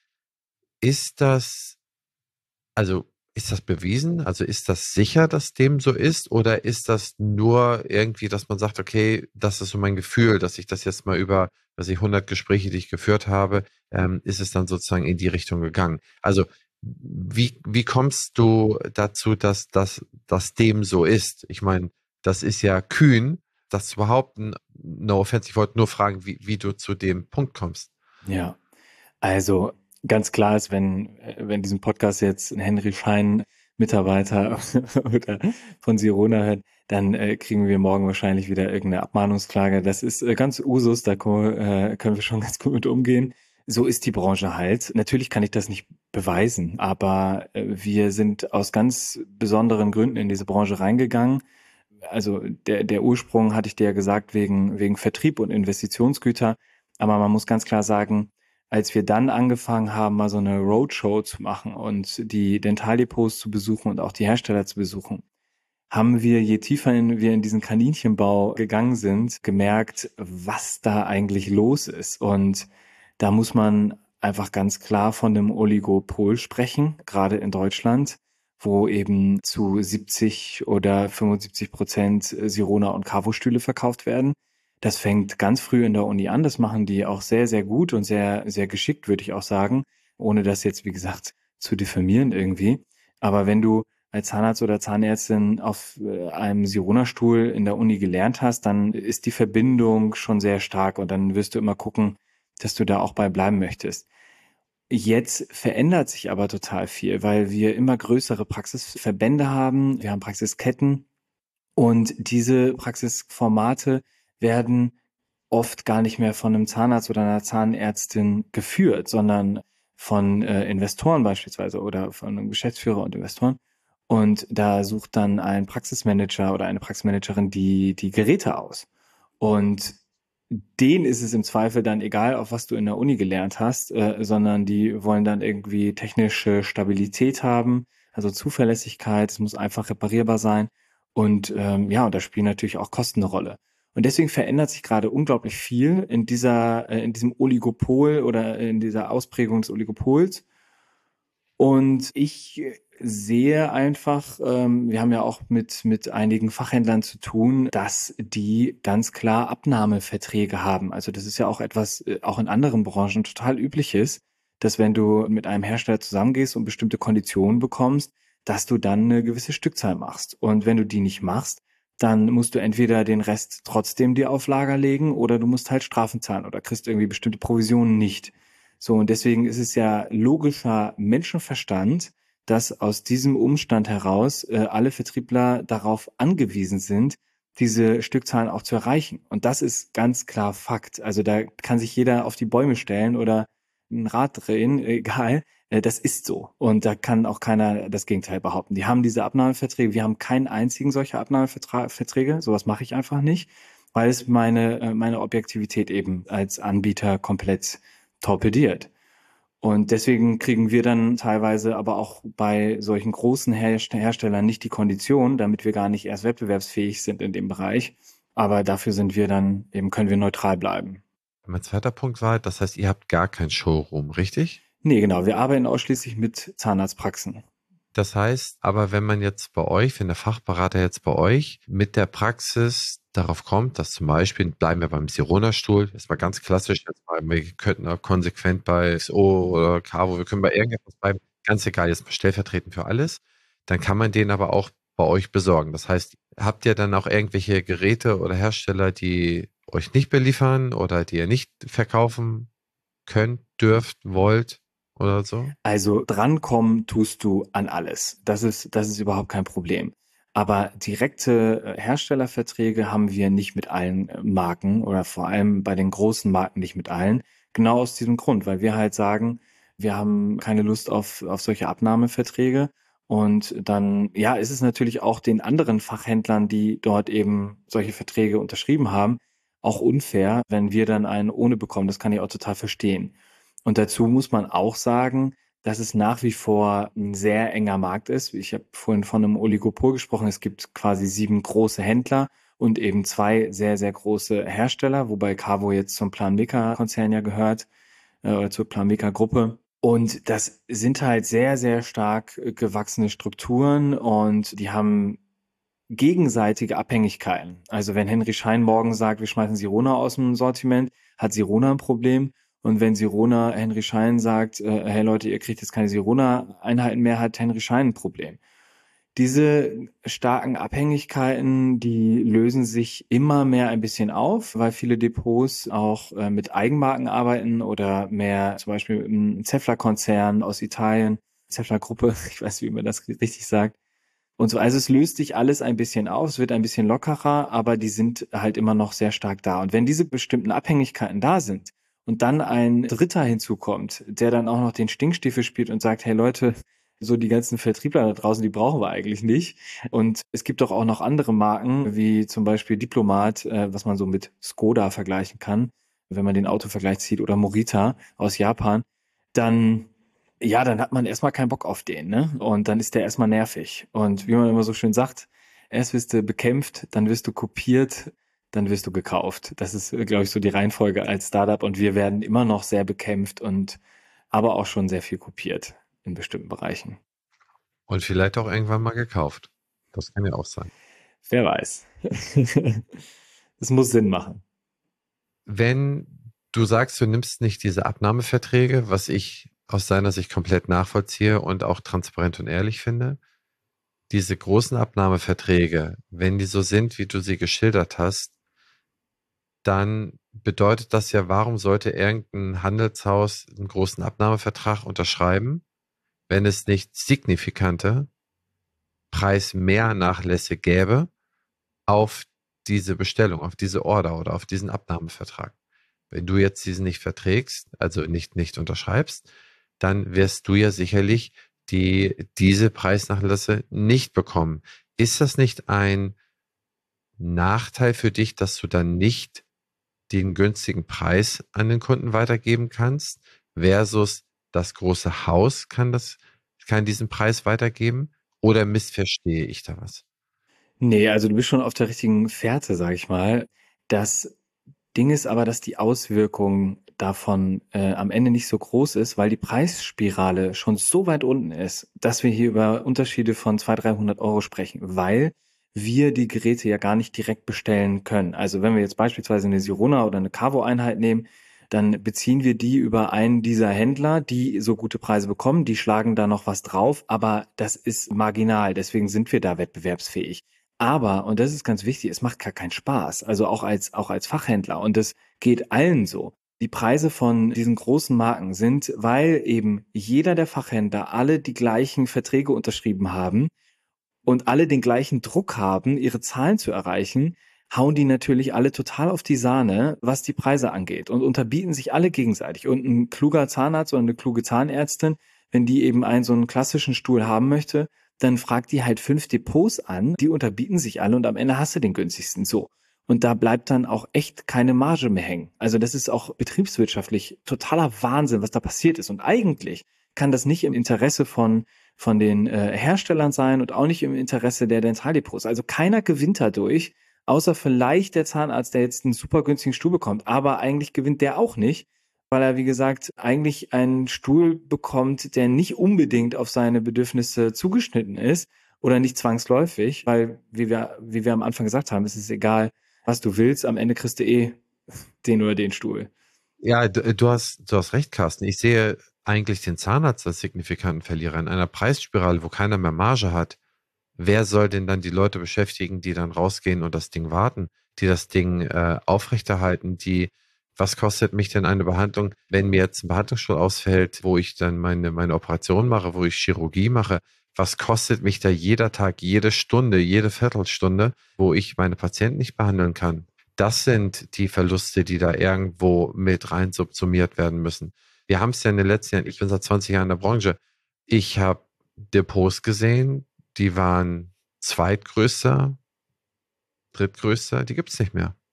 Ist das, also ist das bewiesen? Also ist das sicher, dass dem so ist? Oder ist das nur irgendwie, dass man sagt, okay, das ist so mein Gefühl, dass ich das jetzt mal über, was ich hundert Gespräche, die ich geführt habe, ähm, ist es dann sozusagen in die Richtung gegangen? Also wie, wie kommst du dazu, dass das, dass dem so ist? Ich meine, das ist ja kühn, das zu behaupten. No offense, ich wollte nur fragen, wie, wie du zu dem Punkt kommst. Ja, also ganz klar ist, wenn, äh, wenn diesen Podcast jetzt ein Henry Schein Mitarbeiter oder von Sirona hört, dann äh, kriegen wir morgen wahrscheinlich wieder irgendeine Abmahnungsklage. Das ist äh, ganz Usus, da ko- äh, können wir schon ganz gut mit umgehen. So ist die Branche halt. Natürlich kann ich das nicht beweisen, aber äh, wir sind aus ganz besonderen Gründen in diese Branche reingegangen. Also der, der Ursprung hatte ich dir ja gesagt, wegen, wegen Vertrieb und Investitionsgüter. Aber man muss ganz klar sagen, als wir dann angefangen haben, mal so eine Roadshow zu machen und die Dentaldepots zu besuchen und auch die Hersteller zu besuchen, haben wir, je tiefer in, wir in diesen Kaninchenbau gegangen sind, gemerkt, was da eigentlich los ist. Und da muss man einfach ganz klar von einem Oligopol sprechen, gerade in Deutschland, wo eben zu siebzig oder fünfundsiebzig Prozent Sirona und Cavo-Stühle verkauft werden. Das fängt ganz früh in der Uni an. Das machen die auch sehr, sehr gut und sehr, sehr geschickt, würde ich auch sagen, ohne das jetzt, wie gesagt, zu diffamieren irgendwie. Aber wenn du als Zahnarzt oder Zahnärztin auf äh, einem Sirona-Stuhl in der Uni gelernt hast, dann ist die Verbindung schon sehr stark und dann wirst du immer gucken, dass du da auch bei bleiben möchtest. Jetzt verändert sich aber total viel, weil wir immer größere Praxisverbände haben, wir haben Praxisketten und diese Praxisformate werden oft gar nicht mehr von einem Zahnarzt oder einer Zahnärztin geführt, sondern von äh, Investoren beispielsweise oder von einem Geschäftsführer und Investoren. Und da sucht dann ein Praxismanager oder eine Praxismanagerin die, die Geräte aus. Und denen ist es im Zweifel dann egal, auf was du in der Uni gelernt hast, äh, sondern die wollen dann irgendwie technische Stabilität haben, also Zuverlässigkeit, es muss einfach reparierbar sein. Und ähm, ja, und da spielen natürlich auch Kosten eine Rolle. Und deswegen verändert sich gerade unglaublich viel in dieser, äh, in diesem Oligopol oder in dieser Ausprägung des Oligopols. Und ich sehe einfach, ähm, wir haben ja auch mit, mit einigen Fachhändlern zu tun, dass die ganz klar Abnahmeverträge haben. Also das ist ja auch etwas, äh, auch in anderen Branchen total üblich ist, dass wenn du mit einem Hersteller zusammengehst und bestimmte Konditionen bekommst, dass du dann eine gewisse Stückzahl machst. Und wenn du die nicht machst, dann musst du entweder den Rest trotzdem dir auf Lager legen oder du musst halt Strafen zahlen oder kriegst irgendwie bestimmte Provisionen nicht. So, und deswegen ist es ja logischer Menschenverstand, dass aus diesem Umstand heraus äh, alle Vertriebler darauf angewiesen sind, diese Stückzahlen auch zu erreichen. Und das ist ganz klar Fakt. Also da kann sich jeder auf die Bäume stellen oder ein Rad drehen, egal. Äh, das ist so. Und da kann auch keiner das Gegenteil behaupten. Die haben diese Abnahmeverträge. Wir haben keinen einzigen solcher Abnahmeverträge. Sowas mache ich einfach nicht, weil es meine, äh, meine Objektivität eben als Anbieter komplett torpediert. Und deswegen kriegen wir dann teilweise aber auch bei solchen großen Herst- Herstellern nicht die Kondition, damit wir gar nicht erst wettbewerbsfähig sind in dem Bereich. Aber dafür sind wir dann, eben können wir neutral bleiben. Mein zweiter Punkt war, das heißt, ihr habt gar kein Showroom, richtig? Nee, genau, wir arbeiten ausschließlich mit Zahnarztpraxen. Das heißt, aber wenn man jetzt bei euch, wenn der Fachberater jetzt bei euch mit der Praxis darauf kommt, dass zum Beispiel, bleiben wir beim Sirona-Stuhl, ist mal ganz klassisch, jetzt mal, wir könnten auch konsequent bei X O oder Cavo, wir können bei irgendetwas bleiben, ganz egal, jetzt mal stellvertretend für alles, dann kann man den aber auch bei euch besorgen. Das heißt, habt ihr dann auch irgendwelche Geräte oder Hersteller, die euch nicht beliefern oder die ihr nicht verkaufen könnt, dürft, wollt oder so? Also drankommen tust du an alles. Das ist, das ist überhaupt kein Problem. Aber direkte äh, Herstellerverträge haben wir nicht mit allen äh, Marken oder vor allem bei den großen Marken nicht mit allen. Genau aus diesem Grund, weil wir halt sagen, wir haben keine Lust auf, auf solche Abnahmeverträge. Und dann, ja, ist es natürlich auch den anderen Fachhändlern, die dort eben solche Verträge unterschrieben haben, auch unfair, wenn wir dann einen ohne bekommen. Das kann ich auch total verstehen. Und dazu muss man auch sagen, dass es nach wie vor ein sehr enger Markt ist. Ich habe vorhin von einem Oligopol gesprochen. Es gibt quasi sieben große Händler und eben zwei sehr, sehr große Hersteller, wobei Carvo jetzt zum Planmeca-Konzern ja gehört, äh, oder zur Planmeca-Gruppe. Und das sind halt sehr, sehr stark äh, gewachsene Strukturen und die haben gegenseitige Abhängigkeiten. Also wenn Henry Schein morgen sagt, wir schmeißen Sirona aus dem Sortiment, hat Sirona ein Problem. Und wenn Sirona Henry Schein sagt, äh, hey Leute, ihr kriegt jetzt keine Sirona-Einheiten mehr, hat Henry Schein ein Problem. Diese starken Abhängigkeiten, die lösen sich immer mehr ein bisschen auf, weil viele Depots auch äh, mit Eigenmarken arbeiten oder mehr zum Beispiel im Cefla-Konzern aus Italien, Cefla-Gruppe, ich weiß, wie man das richtig sagt. Und so, also es löst sich alles ein bisschen auf, es wird ein bisschen lockerer, aber die sind halt immer noch sehr stark da. Und wenn diese bestimmten Abhängigkeiten da sind und dann ein Dritter hinzukommt, der dann auch noch den Stinkstiefel spielt und sagt, hey Leute, so die ganzen Vertriebler da draußen, die brauchen wir eigentlich nicht. Und es gibt doch auch noch andere Marken, wie zum Beispiel Diplomat, äh, was man so mit Skoda vergleichen kann, wenn man den Autovergleich zieht, oder Morita aus Japan, dann ja, dann hat man erstmal keinen Bock auf den, ne? Und dann ist der erstmal nervig. Und wie man immer so schön sagt, erst wirst du bekämpft, dann wirst du kopiert, dann wirst du gekauft. Das ist, glaube ich, so die Reihenfolge als Startup. Und wir werden immer noch sehr bekämpft und aber auch schon sehr viel kopiert in bestimmten Bereichen. Und vielleicht auch irgendwann mal gekauft. Das kann ja auch sein. Wer weiß. Es muss Sinn machen. Wenn du sagst, du nimmst nicht diese Abnahmeverträge, was ich aus seiner Sicht komplett nachvollziehe und auch transparent und ehrlich finde, diese großen Abnahmeverträge, wenn die so sind, wie du sie geschildert hast, dann bedeutet das ja, warum sollte irgendein Handelshaus einen großen Abnahmevertrag unterschreiben, wenn es nicht signifikante Preismehrnachlässe gäbe auf diese Bestellung, auf diese Order oder auf diesen Abnahmevertrag. Wenn du jetzt diesen nicht verträgst, also nicht, nicht unterschreibst, dann wirst du ja sicherlich die, diese Preisnachlässe nicht bekommen. Ist das nicht ein Nachteil für dich, dass du dann nicht den günstigen Preis an den Kunden weitergeben kannst, versus das große Haus kann das, kann diesen Preis weitergeben? Oder missverstehe ich da was? Nee, also du bist schon auf der richtigen Fährte, sag ich mal. Das Ding ist aber, dass die Auswirkung davon äh, am Ende nicht so groß ist, weil die Preisspirale schon so weit unten ist, dass wir hier über Unterschiede von zweihundert, dreihundert Euro sprechen, weil wir die Geräte ja gar nicht direkt bestellen können. Also wenn wir jetzt beispielsweise eine Sirona oder eine Carvo-Einheit nehmen, dann beziehen wir die über einen dieser Händler, die so gute Preise bekommen, die schlagen da noch was drauf, aber das ist marginal, deswegen sind wir da wettbewerbsfähig. Aber, und das ist ganz wichtig, es macht gar keinen Spaß, also auch als, auch als Fachhändler. Und das geht allen so. Die Preise von diesen großen Marken sind, weil eben jeder der Fachhändler alle die gleichen Verträge unterschrieben haben und alle den gleichen Druck haben, ihre Zahlen zu erreichen, hauen die natürlich alle total auf die Sahne, was die Preise angeht und unterbieten sich alle gegenseitig. Und ein kluger Zahnarzt oder eine kluge Zahnärztin, wenn die eben einen so einen klassischen Stuhl haben möchte, dann fragt die halt fünf Depots an, die unterbieten sich alle und am Ende hast du den günstigsten so. Und da bleibt dann auch echt keine Marge mehr hängen. Also das ist auch betriebswirtschaftlich totaler Wahnsinn, was da passiert ist. Und eigentlich kann das nicht im Interesse von, von den äh, Herstellern sein und auch nicht im Interesse der Dentaldepots. Also keiner gewinnt dadurch, außer vielleicht der Zahnarzt, der jetzt einen super günstigen Stuhl bekommt. Aber eigentlich gewinnt der auch nicht, weil er, wie gesagt, eigentlich einen Stuhl bekommt, der nicht unbedingt auf seine Bedürfnisse zugeschnitten ist oder nicht zwangsläufig, weil, wie wir, wie wir am Anfang gesagt haben, es ist egal, was du willst, am Ende kriegst du eh den oder den Stuhl. Ja, du, du hast, du hast recht, Carsten. Ich sehe eigentlich den Zahnarzt als signifikanten Verlierer in einer Preisspirale, wo keiner mehr Marge hat. Wer soll denn dann die Leute beschäftigen, die dann rausgehen und das Ding warten, die das Ding äh, aufrechterhalten, die, was kostet mich denn eine Behandlung, wenn mir jetzt ein Behandlungsstuhl ausfällt, wo ich dann meine, meine Operation mache, wo ich Chirurgie mache, was kostet mich da jeder Tag, jede Stunde, jede Viertelstunde, wo ich meine Patienten nicht behandeln kann? Das sind die Verluste, die da irgendwo mit rein subsumiert werden müssen. wir haben es ja in den letzten Jahren, ich bin seit zwanzig Jahren in der Branche, ich habe Depots gesehen, die waren zweitgrößter, drittgrößter, die gibt es nicht mehr.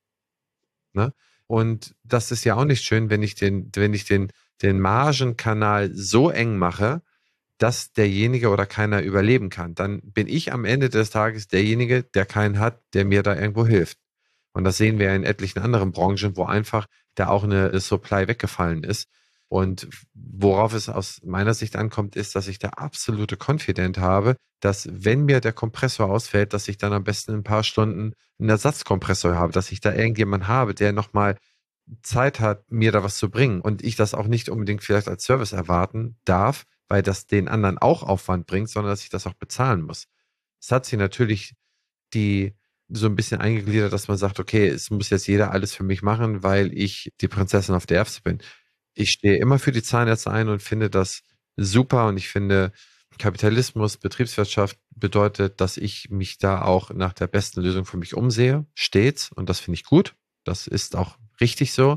Ne? Und das ist ja auch nicht schön, wenn ich den, wenn ich den, den Margenkanal so eng mache, dass derjenige oder keiner überleben kann. Dann bin ich am Ende des Tages derjenige, der keinen hat, der mir da irgendwo hilft. Und das sehen wir ja in etlichen anderen Branchen, wo einfach da auch eine Supply weggefallen ist. Und worauf es aus meiner Sicht ankommt, ist, dass ich da absolute Confident habe, dass wenn mir der Kompressor ausfällt, dass ich dann am besten in ein paar Stunden einen Ersatzkompressor habe, dass ich da irgendjemanden habe, der nochmal Zeit hat, mir da was zu bringen und ich das auch nicht unbedingt vielleicht als Service erwarten darf, weil das den anderen auch Aufwand bringt, sondern dass ich das auch bezahlen muss. Es hat sich natürlich die so ein bisschen eingegliedert, dass man sagt, okay, es muss jetzt jeder alles für mich machen, weil ich die Prinzessin auf der Erbse bin. Ich stehe immer für die Zahnärzte ein und finde das super und ich finde, Kapitalismus, Betriebswirtschaft bedeutet, dass ich mich da auch nach der besten Lösung für mich umsehe, stets, und das finde ich gut. Das ist auch richtig so.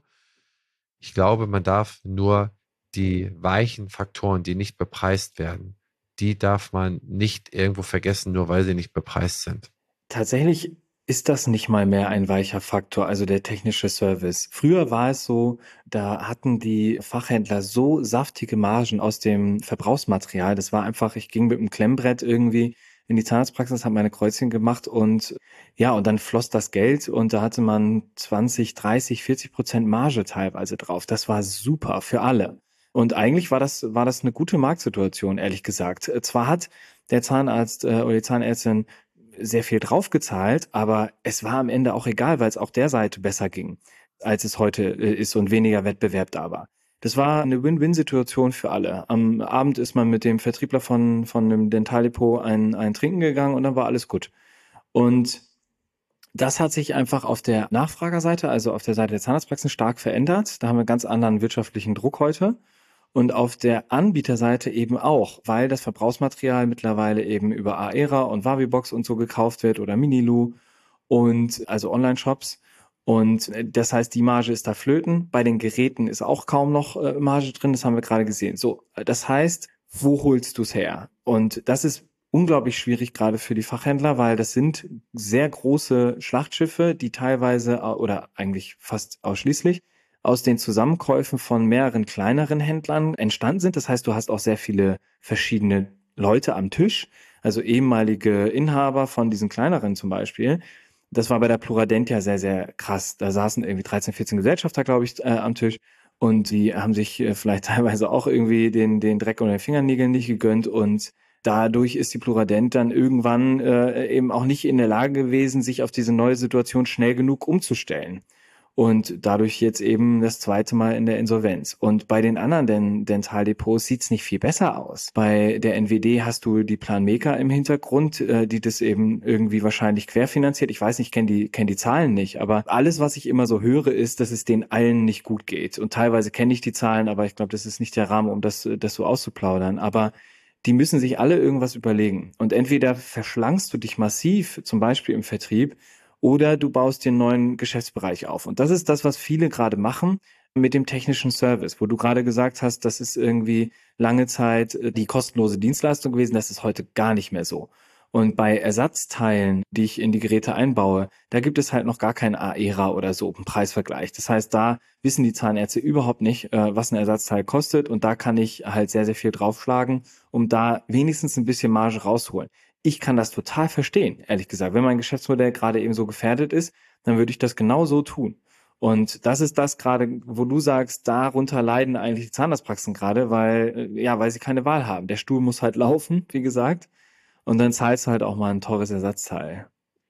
Ich glaube, man darf nur die weichen Faktoren, die nicht bepreist werden, die darf man nicht irgendwo vergessen, nur weil sie nicht bepreist sind. Tatsächlich ist das nicht mal mehr ein weicher Faktor, also der technische Service. Früher war es so, da hatten die Fachhändler so saftige Margen aus dem Verbrauchsmaterial. Das war einfach, ich ging mit dem Klemmbrett irgendwie in die Zahnarztpraxis, habe meine Kreuzchen gemacht und ja, und dann floss das Geld und da hatte man zwanzig, dreißig, vierzig Prozent Marge teilweise drauf. Das war super für alle. Und eigentlich war das, war das eine gute Marktsituation, ehrlich gesagt. Zwar hat der Zahnarzt äh, oder die Zahnärztin sehr viel draufgezahlt, aber es war am Ende auch egal, weil es auch der Seite besser ging, als es heute äh, ist und weniger Wettbewerb da war. Das war eine Win-Win-Situation für alle. Am Abend ist man mit dem Vertriebler von, von einem Dentaldepot ein, ein Trinken gegangen und dann war alles gut. Und das hat sich einfach auf der Nachfragerseite, also auf der Seite der Zahnarztpraxen, stark verändert. Da haben wir einen ganz anderen wirtschaftlichen Druck heute. Und auf der Anbieterseite eben auch, weil das Verbrauchsmaterial mittlerweile eben über Aera und Wavibox und so gekauft wird oder Minilu und also Online-Shops. Und das heißt, die Marge ist da flöten. Bei den Geräten ist auch kaum noch äh, Marge drin, das haben wir gerade gesehen. So, das heißt, wo holst du es her? Und das ist unglaublich schwierig gerade für die Fachhändler, weil das sind sehr große Schlachtschiffe, die teilweise oder eigentlich fast ausschließlich aus den Zusammenkäufen von mehreren kleineren Händlern entstanden sind. Das heißt, du hast auch sehr viele verschiedene Leute am Tisch, also ehemalige Inhaber von diesen kleineren zum Beispiel. Das war bei der Pluradent ja sehr, sehr krass. Da saßen irgendwie dreizehn, vierzehn Gesellschafter, glaube ich, äh, am Tisch. Und die haben sich äh, vielleicht teilweise auch irgendwie den, den Dreck unter den Fingernägeln nicht gegönnt. Und dadurch ist die Pluradent dann irgendwann äh, eben auch nicht in der Lage gewesen, sich auf diese neue Situation schnell genug umzustellen. Und dadurch jetzt eben das zweite Mal in der Insolvenz. Und bei den anderen Den- Dentaldepots sieht's nicht viel besser aus. Bei der N W D hast du die Planmeca im Hintergrund, äh, die das eben irgendwie wahrscheinlich querfinanziert. Ich weiß nicht, ich kenne die, kenn die Zahlen nicht, aber alles, was ich immer so höre, ist, dass es denen allen nicht gut geht. Und teilweise kenne ich die Zahlen, aber ich glaube, das ist nicht der Rahmen, um das, das so auszuplaudern. Aber die müssen sich alle irgendwas überlegen. Und entweder verschlankst du dich massiv, zum Beispiel im Vertrieb, oder du baust dir einen neuen Geschäftsbereich auf. Und das ist das, was viele gerade machen mit dem technischen Service, wo du gerade gesagt hast, das ist irgendwie lange Zeit die kostenlose Dienstleistung gewesen, das ist heute gar nicht mehr so. Und bei Ersatzteilen, die ich in die Geräte einbaue, da gibt es halt noch gar kein Aera oder so, einen Preisvergleich. Das heißt, da wissen die Zahnärzte überhaupt nicht, was ein Ersatzteil kostet. Und da kann ich halt sehr, sehr viel draufschlagen, um da wenigstens ein bisschen Marge rausholen. Ich kann das total verstehen, ehrlich gesagt. Wenn mein Geschäftsmodell gerade eben so gefährdet ist, dann würde ich das genau so tun. Und das ist das gerade, wo du sagst, darunter leiden eigentlich die Zahnarztpraxen gerade, weil, ja, weil sie keine Wahl haben. Der Stuhl muss halt laufen, wie gesagt. Und dann zahlst du halt auch mal ein teures Ersatzteil.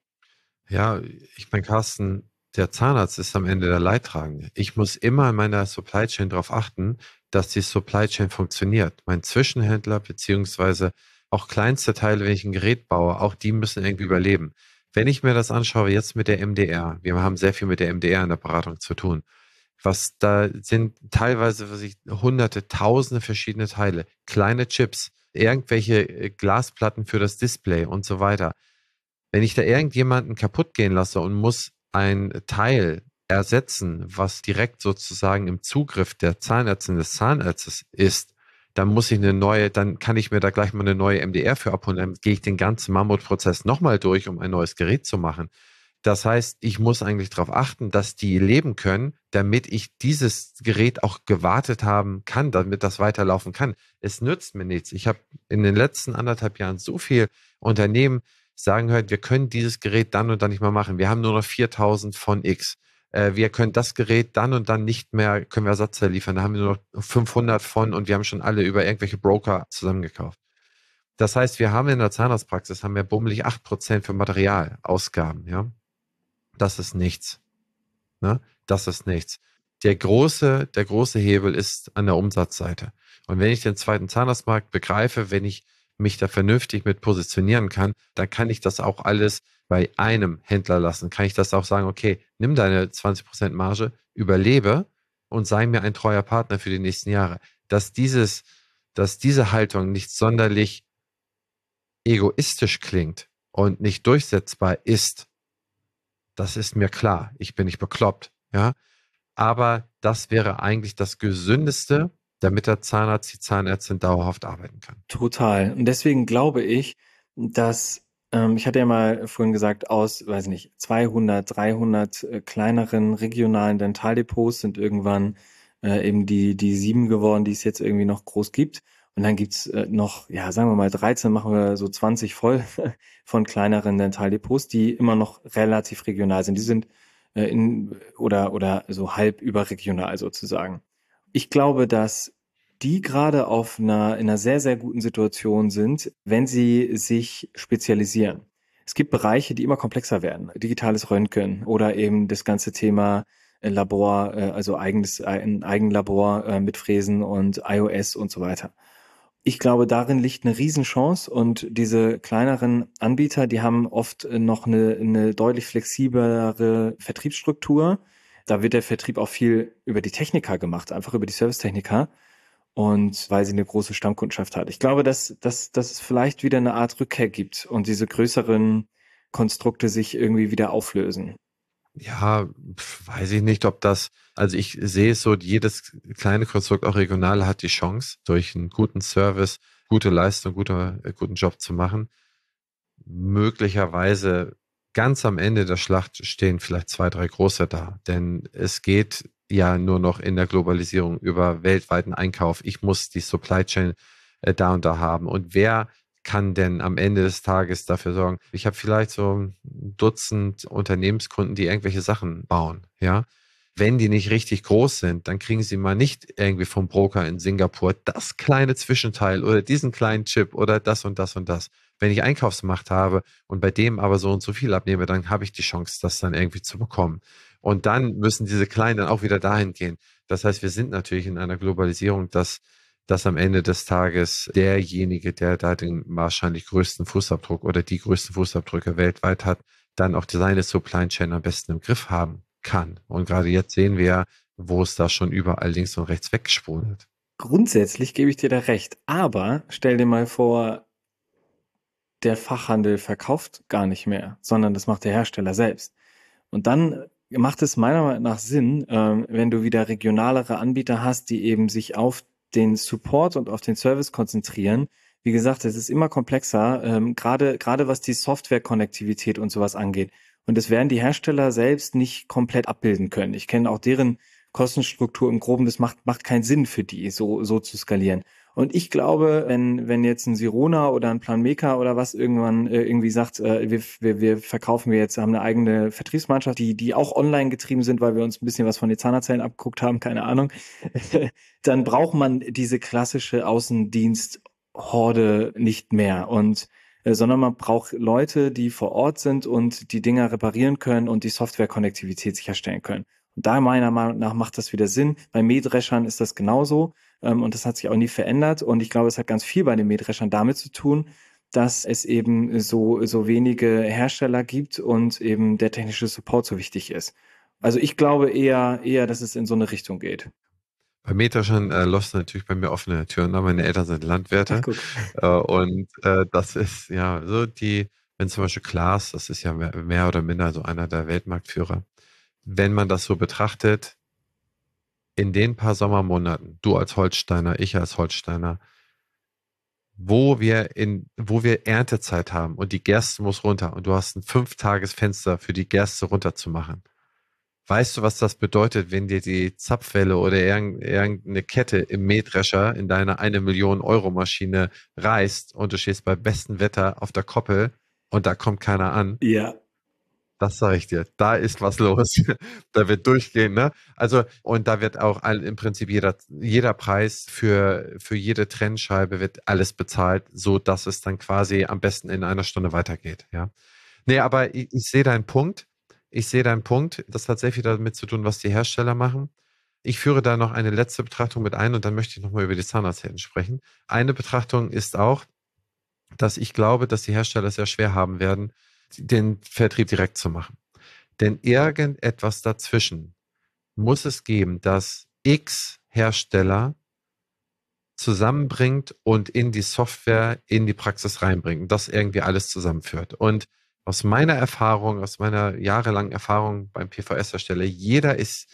Ja, ich meine, Carsten, der Zahnarzt ist am Ende der Leidtragende. Ich muss immer in meiner Supply Chain darauf achten, dass die Supply Chain funktioniert. Mein Zwischenhändler beziehungsweise auch kleinste Teile, wenn ich ein Gerät baue, auch die müssen irgendwie überleben. Wenn ich mir das anschaue, jetzt mit der M D R, wir haben sehr viel mit der M D R in der Beratung zu tun. Was da sind teilweise, was ich, hunderte, tausende verschiedene Teile, kleine Chips, irgendwelche äh, Glasplatten für das Display und so weiter. Wenn ich da irgendjemanden kaputt gehen lasse und muss ein Teil ersetzen, was direkt sozusagen im Zugriff der Zahnärztin des Zahnarztes ist, dann muss ich eine neue, dann kann ich mir da gleich mal eine neue M D R für abholen. Dann gehe ich den ganzen Mammutprozess nochmal durch, um ein neues Gerät zu machen. Das heißt, ich muss eigentlich darauf achten, dass die leben können, damit ich dieses Gerät auch gewartet haben kann, damit das weiterlaufen kann. Es nützt mir nichts. Ich habe in den letzten anderthalb Jahren so viel Unternehmen sagen hört, wir können dieses Gerät dann und dann nicht mehr machen. Wir haben nur noch viertausend von X. Äh, wir können das Gerät dann und dann nicht mehr, können wir Ersatzteile liefern. Da haben wir nur noch fünfhundert von und wir haben schon alle über irgendwelche Broker zusammengekauft. Das heißt, wir haben in der Zahnarztpraxis haben wir bummelig acht Prozent für Materialausgaben, ja. Das ist nichts. Ne? Das ist nichts. Der große, der große Hebel ist an der Umsatzseite. Und wenn ich den zweiten Zahnarztmarkt begreife, wenn ich mich da vernünftig mit positionieren kann, dann kann ich das auch alles bei einem Händler lassen. Kann ich das auch sagen, okay, nimm deine zwanzig Prozent Marge, überlebe und sei mir ein treuer Partner für die nächsten Jahre. Dass dieses, dass diese Haltung nicht sonderlich egoistisch klingt und nicht durchsetzbar ist, das ist mir klar. Ich bin nicht bekloppt, ja. Aber das wäre eigentlich das Gesündeste, damit der Zahnarzt, die Zahnärztin dauerhaft arbeiten kann. Total. Und deswegen glaube ich, dass, ähm, ich hatte ja mal vorhin gesagt, aus, weiß nicht, zweihundert, dreihundert äh, kleineren regionalen Dentaldepots sind irgendwann äh, eben die, die sieben geworden, die es jetzt irgendwie noch groß gibt. Und dann gibt's äh, noch, ja, sagen wir mal dreizehn, machen wir so zwanzig voll von kleineren Dentaldepots, die immer noch relativ regional sind. Die sind äh, in oder oder so halb überregional sozusagen. Ich glaube, dass die gerade auf einer in einer sehr, sehr guten Situation sind, wenn sie sich spezialisieren. Es gibt Bereiche, die immer komplexer werden. Digitales Röntgen oder eben das ganze Thema äh, Labor, äh, also eigenes, ein Eigenlabor äh, mit Fräsen und iOS und so weiter. Ich glaube, darin liegt eine Riesenchance und diese kleineren Anbieter, die haben oft äh, noch eine, eine deutlich flexiblere Vertriebsstruktur. Da wird der Vertrieb auch viel über die Techniker gemacht, einfach über die Servicetechniker und weil sie eine große Stammkundschaft hat. Ich glaube, dass, dass, dass es vielleicht wieder eine Art Rückkehr gibt und diese größeren Konstrukte sich irgendwie wieder auflösen. Ja, pf, weiß ich nicht, ob das, also ich sehe es so, jedes kleine Konstrukt, auch regional, hat die Chance, durch einen guten Service, gute Leistung, guter, äh, guten Job zu machen. Möglicherweise ganz am Ende der Schlacht stehen vielleicht zwei, drei große da, denn es geht ja nur noch in der Globalisierung über weltweiten Einkauf. Ich muss die Supply Chain äh, da und da haben. Und wer kann denn am Ende des Tages dafür sorgen? Ich habe vielleicht so ein Dutzend Unternehmenskunden, die irgendwelche Sachen bauen, ja. Wenn die nicht richtig groß sind, dann kriegen sie mal nicht irgendwie vom Broker in Singapur das kleine Zwischenteil oder diesen kleinen Chip oder das und das und das. Wenn ich Einkaufsmacht habe und bei dem aber so und so viel abnehme, dann habe ich die Chance, das dann irgendwie zu bekommen. Und dann müssen diese Kleinen dann auch wieder dahin gehen. Das heißt, wir sind natürlich in einer Globalisierung, dass dass am Ende des Tages derjenige, der da den wahrscheinlich größten Fußabdruck oder die größten Fußabdrücke weltweit hat, dann auch seine Supply Chain am besten im Griff haben kann. Und gerade jetzt sehen wir, wo es da schon überall links und rechts wegsprudelt. Grundsätzlich gebe ich dir da recht, aber stell dir mal vor, der Fachhandel verkauft gar nicht mehr, sondern das macht der Hersteller selbst. Und dann macht es meiner Meinung nach Sinn, ähm, wenn du wieder regionalere Anbieter hast, die eben sich auf den Support und auf den Service konzentrieren. Wie gesagt, es ist immer komplexer, ähm, gerade gerade was die Software-Konnektivität und sowas angeht. Und das werden die Hersteller selbst nicht komplett abbilden können. Ich kenne auch deren Kostenstruktur im Groben, das macht macht keinen Sinn für die, so so zu skalieren. Und ich glaube, wenn wenn jetzt ein Sirona oder ein Planmeca oder was irgendwann äh, irgendwie sagt, äh, wir, wir wir verkaufen wir jetzt, haben eine eigene Vertriebsmannschaft, die die auch online getrieben sind, weil wir uns ein bisschen was von den Zahnarzthelden abgeguckt haben, keine Ahnung, dann braucht man diese klassische Außendiensthorde nicht mehr und äh, sondern man braucht Leute, die vor Ort sind und die Dinger reparieren können und die Software-Konnektivität sicherstellen können. Und da meiner Meinung nach macht das wieder Sinn. Bei Mähdreschern ist das genauso. Und das hat sich auch nie verändert. Und ich glaube, es hat ganz viel bei den Mähdreschern damit zu tun, dass es eben so, so wenige Hersteller gibt und eben der technische Support so wichtig ist. Also ich glaube eher, eher, dass es in so eine Richtung geht. Bei Mähdreschern äh, läuft natürlich bei mir offene Türen, aber meine Eltern sind Landwirte. Ach, guck. Äh, und äh, das ist ja so die, wenn zum Beispiel Klaas, das ist ja mehr, mehr oder minder so einer der Weltmarktführer, wenn man das so betrachtet, in den paar Sommermonaten, du als Holsteiner, ich als Holsteiner, wo wir in, wo wir Erntezeit haben und die Gerste muss runter und du hast ein Fünf-Tages-Fenster für die Gerste runterzumachen. Weißt du, was das bedeutet, wenn dir die Zapfwelle oder irgend- irgendeine Kette im Mähdrescher in deiner eine Million Euro Maschine reißt und du stehst bei bestem Wetter auf der Koppel und da kommt keiner an? Ja. Das sage ich dir. Da ist was los. Da wird durchgehen, ne? Also, und da wird auch all, im Prinzip jeder, jeder Preis für, für jede Trennscheibe wird alles bezahlt, so dass es dann quasi am besten in einer Stunde weitergeht, ja. Nee, aber ich, ich sehe deinen Punkt. Ich sehe deinen Punkt. Das hat sehr viel damit zu tun, was die Hersteller machen. Ich führe da noch eine letzte Betrachtung mit ein und dann möchte ich nochmal über die Zahnarzthelden sprechen. Eine Betrachtung ist auch, dass ich glaube, dass die Hersteller es sehr schwer haben werden, den Vertrieb direkt zu machen. Denn irgendetwas dazwischen muss es geben, dass X Hersteller zusammenbringt und in die Software, in die Praxis reinbringt und das irgendwie alles zusammenführt. Und aus meiner Erfahrung, aus meiner jahrelangen Erfahrung beim P V S-Hersteller, jeder ist,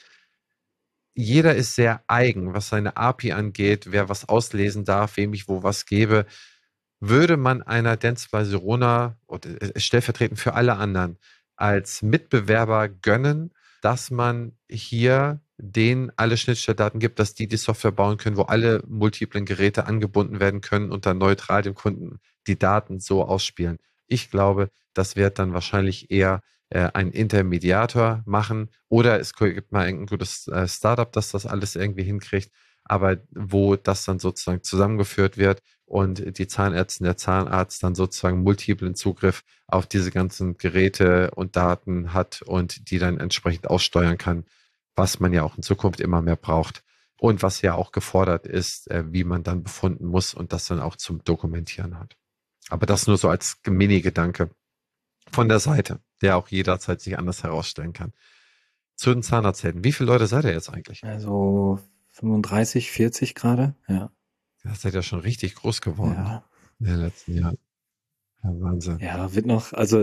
jeder ist sehr eigen, was seine A P I angeht, wer was auslesen darf, wem ich wo was gebe. Würde man einer Dentsply Sirona, oder äh, stellvertretend für alle anderen, als Mitbewerber gönnen, dass man hier denen alle Schnittstelldaten gibt, dass die die Software bauen können, wo alle multiplen Geräte angebunden werden können und dann neutral dem Kunden die Daten so ausspielen. Ich glaube, das wird dann wahrscheinlich eher äh, ein Intermediator machen oder es gibt mal ein gutes äh, Startup, das das alles irgendwie hinkriegt, aber wo das dann sozusagen zusammengeführt wird und die Zahnärztin, der Zahnarzt dann sozusagen multiplen Zugriff auf diese ganzen Geräte und Daten hat und die dann entsprechend aussteuern kann, was man ja auch in Zukunft immer mehr braucht und was ja auch gefordert ist, äh, wie man dann befunden muss und das dann auch zum Dokumentieren hat. Aber das nur so als Mini-Gedanke von der Seite, der auch jederzeit sich anders herausstellen kann. Zu den Zahnarzthelden. Wie viele Leute seid ihr jetzt eigentlich? Also fünfunddreißig, vierzig gerade, ja. Ihr seid ja schon richtig groß geworden Ja. in den letzten Jahren. Ja, Wahnsinn. Ja, wird noch, also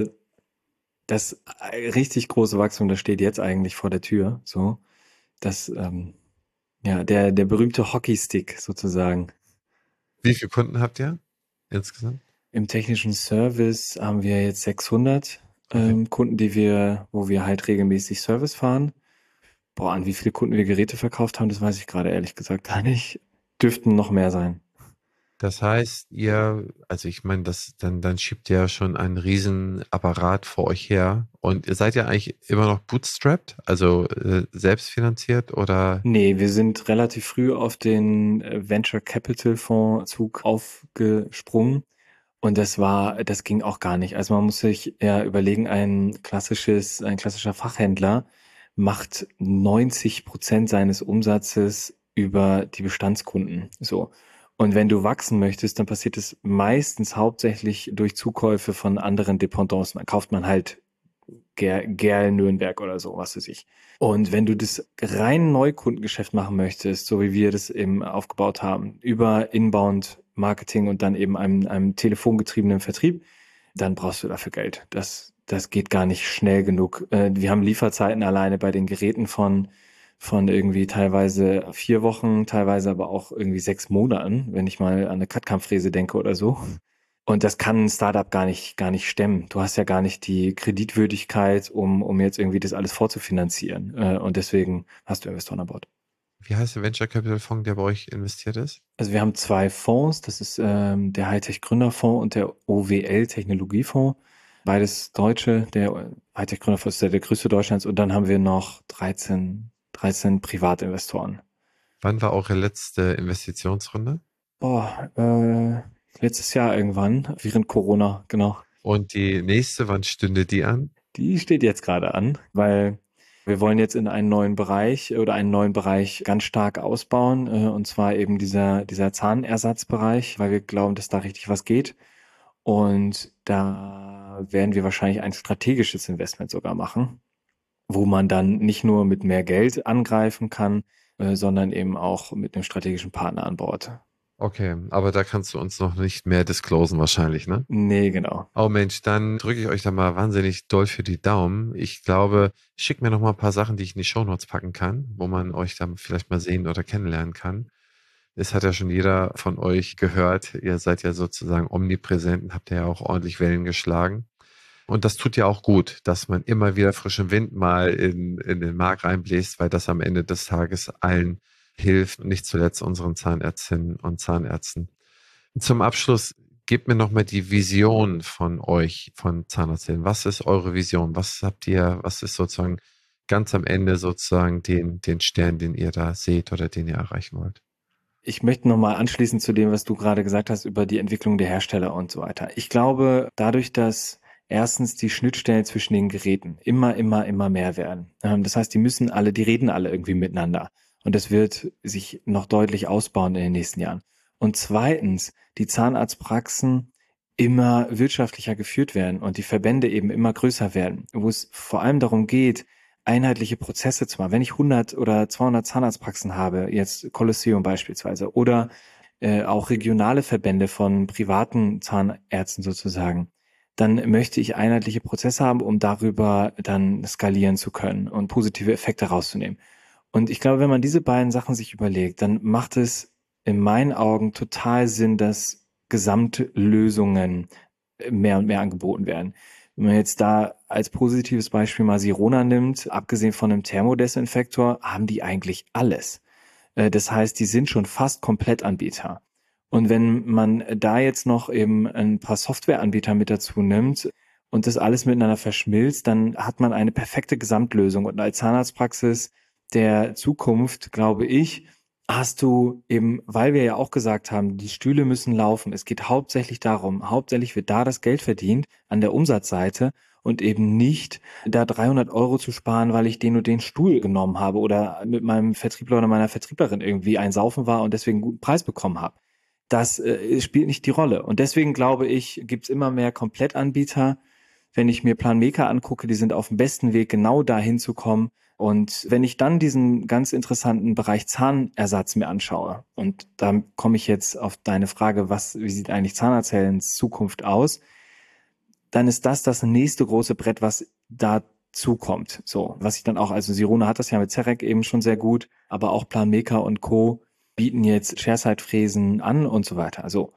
das richtig große Wachstum, das steht jetzt eigentlich vor der Tür, so. Das, ähm, ja, der, der berühmte Hockeystick sozusagen. Wie viele Kunden habt ihr insgesamt? Im technischen Service haben wir jetzt sechshundert Okay. ähm, Kunden, die wir, wo wir halt regelmäßig Service fahren. Boah, an wie viele Kunden wir Geräte verkauft haben, das weiß ich gerade ehrlich gesagt gar nicht. Dürften noch mehr sein. Das heißt, ihr, also ich meine, das, dann, dann schiebt ihr ja schon einen riesen Apparat vor euch her. Und ihr seid ja eigentlich immer noch bootstrapped, also äh, selbstfinanziert oder? Nee, wir sind relativ früh auf den äh, Venture Capital Fonds Zug aufgesprungen. Und das war, das ging auch gar nicht. Also man muss sich ja überlegen, ein klassisches, ein klassischer Fachhändler macht neunzig Prozent seines Umsatzes über die Bestandskunden. So. Und wenn du wachsen möchtest, dann passiert es meistens hauptsächlich durch Zukäufe von anderen Dependancen. Dann kauft man halt Ger Gerl Nürnberg oder so, was weiß ich. Und wenn du das rein Neukundengeschäft machen möchtest, so wie wir das eben aufgebaut haben, über Inbound Marketing und dann eben einem, einem telefongetriebenen Vertrieb, dann brauchst du dafür Geld. Das, das geht gar nicht schnell genug. Äh, Wir haben Lieferzeiten alleine bei den Geräten von, von irgendwie teilweise vier Wochen, teilweise aber auch irgendwie sechs Monaten, wenn ich mal an eine Cutkampffräse denke oder so. Und das kann ein Startup gar nicht, gar nicht stemmen. Du hast ja gar nicht die Kreditwürdigkeit, um, um jetzt irgendwie das alles vorzufinanzieren. Äh, Und deswegen hast du Investoren an Bord. Wie heißt der Venture Capital Fonds, der bei euch investiert ist? Also wir haben zwei Fonds. Das ist ähm, der Hightech Gründerfonds und der O W L Technologiefonds. Beides Deutsche. Der Hightech Gründerfonds ist der, der größte Deutschlands. Und dann haben wir noch dreizehn, dreizehn Privatinvestoren. Wann war eure letzte Investitionsrunde? Boah, äh, letztes Jahr irgendwann, während Corona, genau. Und die nächste, wann stünde die an? Die steht jetzt gerade an, weil wir wollen jetzt in einen neuen Bereich oder einen neuen Bereich ganz stark ausbauen, äh, und zwar eben dieser, dieser Zahnersatzbereich, weil wir glauben, dass da richtig was geht. Und da werden wir wahrscheinlich ein strategisches Investment sogar machen, wo man dann nicht nur mit mehr Geld angreifen kann, äh, sondern eben auch mit einem strategischen Partner an Bord. Okay, aber da kannst du uns noch nicht mehr disclosen wahrscheinlich, ne? Nee, genau. Oh Mensch, dann drücke ich euch da mal wahnsinnig doll für die Daumen. Ich glaube, schickt mir noch mal ein paar Sachen, die ich in die Shownotes packen kann, wo man euch dann vielleicht mal sehen oder kennenlernen kann. Es hat ja schon jeder von euch gehört. Ihr seid ja sozusagen omnipräsent und habt ja auch ordentlich Wellen geschlagen. Und das tut ja auch gut, dass man immer wieder frischen Wind mal in, in den Markt reinbläst, weil das am Ende des Tages allen hilft, nicht zuletzt unseren Zahnärztinnen und Zahnärzten. Zum Abschluss, gebt mir nochmal die Vision von euch, von Zahnarzthelden. Was ist eure Vision? Was habt ihr, was ist sozusagen ganz am Ende sozusagen den, den Stern, den ihr da seht oder den ihr erreichen wollt? Ich möchte nochmal anschließen zu dem, was du gerade gesagt hast über die Entwicklung der Hersteller und so weiter. Ich glaube, dadurch, dass erstens die Schnittstellen zwischen den Geräten immer, immer, immer mehr werden. Ähm, das heißt, die müssen alle, die reden alle irgendwie miteinander. Und das wird sich noch deutlich ausbauen in den nächsten Jahren. Und zweitens, die Zahnarztpraxen immer wirtschaftlicher geführt werden und die Verbände eben immer größer werden, wo es vor allem darum geht, einheitliche Prozesse zu machen. Wenn ich hundert oder zweihundert Zahnarztpraxen habe, jetzt Kolosseum beispielsweise, oder äh, auch regionale Verbände von privaten Zahnärzten sozusagen, dann möchte ich einheitliche Prozesse haben, um darüber dann skalieren zu können und positive Effekte rauszunehmen. Und ich glaube, wenn man diese beiden Sachen sich überlegt, dann macht es in meinen Augen total Sinn, dass Gesamtlösungen mehr und mehr angeboten werden. Wenn man jetzt da als positives Beispiel mal Sirona nimmt, abgesehen von einem Thermodesinfektor, haben die eigentlich alles. Äh, Das heißt, die sind schon fast Komplettanbieter. Und wenn man da jetzt noch eben ein paar Softwareanbieter mit dazu nimmt und das alles miteinander verschmilzt, dann hat man eine perfekte Gesamtlösung. Und als Zahnarztpraxis der Zukunft, glaube ich, hast du eben, weil wir ja auch gesagt haben, die Stühle müssen laufen. Es geht hauptsächlich darum, hauptsächlich wird da das Geld verdient an der Umsatzseite und eben nicht da dreihundert Euro zu sparen, weil ich den und den Stuhl genommen habe oder mit meinem Vertriebler oder meiner Vertrieblerin irgendwie ein Saufen war und deswegen einen guten Preis bekommen habe. Das äh, spielt nicht die Rolle. Und deswegen glaube ich, gibt's immer mehr Komplettanbieter. Wenn ich mir Planmeca angucke, die sind auf dem besten Weg, genau dahin zu kommen. Und wenn ich dann diesen ganz interessanten Bereich Zahnersatz mir anschaue, und da komme ich jetzt auf deine Frage, was, wie sieht eigentlich Zahnarzthelden's Zukunft aus, dann ist das das nächste große Brett, was dazu kommt. So, was ich dann auch, also Sirona hat das ja mit Zerec eben schon sehr gut, aber auch Planmeca und Co. bieten jetzt Chairside-Fräsen an und so weiter. Also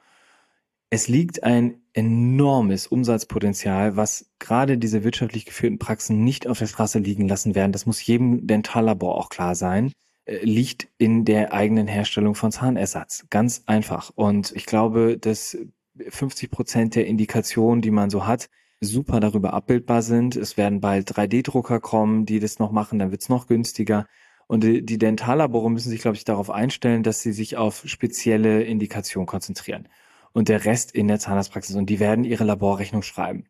es liegt ein enormes Umsatzpotenzial, was gerade diese wirtschaftlich geführten Praxen nicht auf der Straße liegen lassen werden. Das muss jedem Dentallabor auch klar sein. äh, Liegt in der eigenen Herstellung von Zahnersatz. Ganz einfach. Und ich glaube, dass fünfzig Prozent der Indikationen, die man so hat, super darüber abbildbar sind. Es werden bald drei D-Drucker kommen, die das noch machen, dann wird's noch günstiger. Und die, die Dentallabore müssen sich, glaube ich, darauf einstellen, dass sie sich auf spezielle Indikationen konzentrieren und der Rest in der Zahnarztpraxis. Und die werden ihre Laborrechnung schreiben.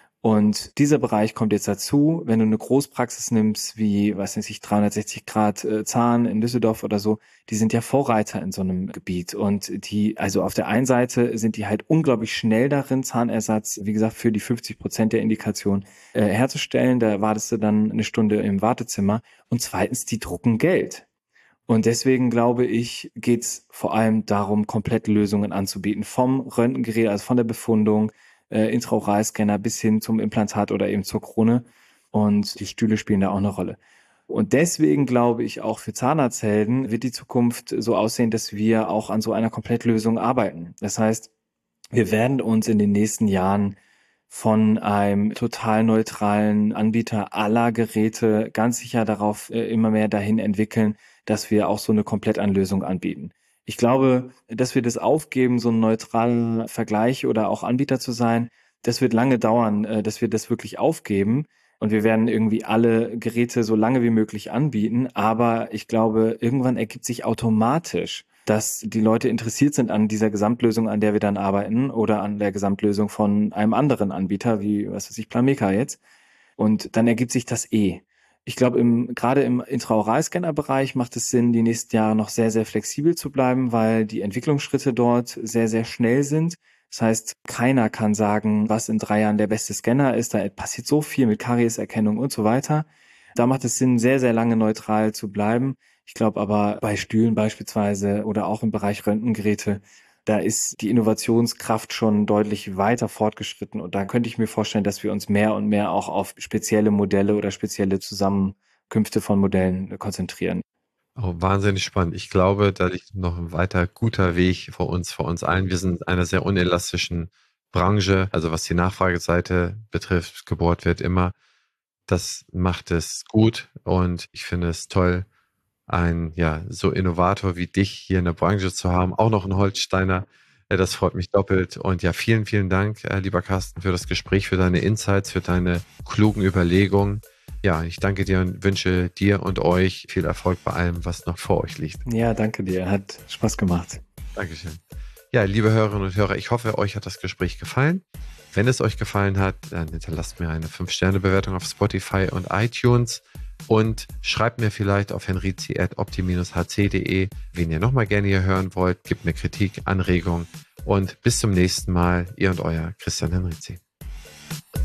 Und dieser Bereich kommt jetzt dazu, wenn du eine Großpraxis nimmst, wie, was weiß ich, dreihundertsechzig Grad äh, Zahn in Düsseldorf oder so, die sind ja Vorreiter in so einem Gebiet. Und die, also auf der einen Seite sind die halt unglaublich schnell darin, Zahnersatz, wie gesagt, für die fünfzig Prozent der Indikation äh, herzustellen. Da wartest du dann eine Stunde im Wartezimmer. Und zweitens, die drucken Geld. Und deswegen glaube ich, geht's vor allem darum, komplett Lösungen anzubieten. Vom Röntgengerät, also von der Befundung, äh, Intraoralscanner bis hin zum Implantat oder eben zur Krone. Und die Stühle spielen da auch eine Rolle. Und deswegen glaube ich, auch für Zahnarzthelden wird die Zukunft so aussehen, dass wir auch an so einer Komplettlösung arbeiten. Das heißt, wir werden uns in den nächsten Jahren von einem total neutralen Anbieter aller Geräte ganz sicher darauf äh, immer mehr dahin entwickeln, dass wir auch so eine Komplettanlösung anbieten. Ich glaube, dass wir das aufgeben, so ein neutraler Vergleich oder auch Anbieter zu sein, das wird lange dauern, äh, dass wir das wirklich aufgeben. Und wir werden irgendwie alle Geräte so lange wie möglich anbieten. Aber ich glaube, irgendwann ergibt sich automatisch, dass die Leute interessiert sind an dieser Gesamtlösung, an der wir dann arbeiten, oder an der Gesamtlösung von einem anderen Anbieter, wie, was weiß ich, Planmeca jetzt. Und dann ergibt sich das eh. Ich glaube, im, gerade im Intraoralscanner-Bereich macht es Sinn, die nächsten Jahre noch sehr, sehr flexibel zu bleiben, weil die Entwicklungsschritte dort sehr, sehr schnell sind. Das heißt, keiner kann sagen, was in drei Jahren der beste Scanner ist. Da passiert so viel mit Karieserkennung und so weiter. Da macht es Sinn, sehr, sehr lange neutral zu bleiben. Ich glaube aber bei Stühlen beispielsweise oder auch im Bereich Röntgengeräte, da ist die Innovationskraft schon deutlich weiter fortgeschritten. Und da könnte ich mir vorstellen, dass wir uns mehr und mehr auch auf spezielle Modelle oder spezielle Zusammenkünfte von Modellen konzentrieren. Oh, wahnsinnig spannend. Ich glaube, da liegt noch ein weiter guter Weg vor uns, vor uns allen. Wir sind in einer sehr unelastischen Branche, also was die Nachfrageseite betrifft, gebohrt wird immer. Das macht es gut und ich finde es toll, einen ja so Innovator wie dich hier in der Branche zu haben, auch noch ein Holsteiner. Äh, Das freut mich doppelt. Und ja, vielen, vielen Dank, äh, lieber Carsten, für das Gespräch, für deine Insights, für deine klugen Überlegungen. Ja, ich danke dir und wünsche dir und euch viel Erfolg bei allem, was noch vor euch liegt. Ja, danke dir. Hat Spaß gemacht. Dankeschön. Ja, liebe Hörerinnen und Hörer, ich hoffe, euch hat das Gespräch gefallen. Wenn es euch gefallen hat, dann hinterlasst mir eine fünf Sterne Bewertung auf Spotify und iTunes und schreibt mir vielleicht auf henrizi at opti dash h c punkt de, wen ihr nochmal gerne hier hören wollt. Gebt mir Kritik, Anregungen und bis zum nächsten Mal. Ihr und euer Christian Henrizi.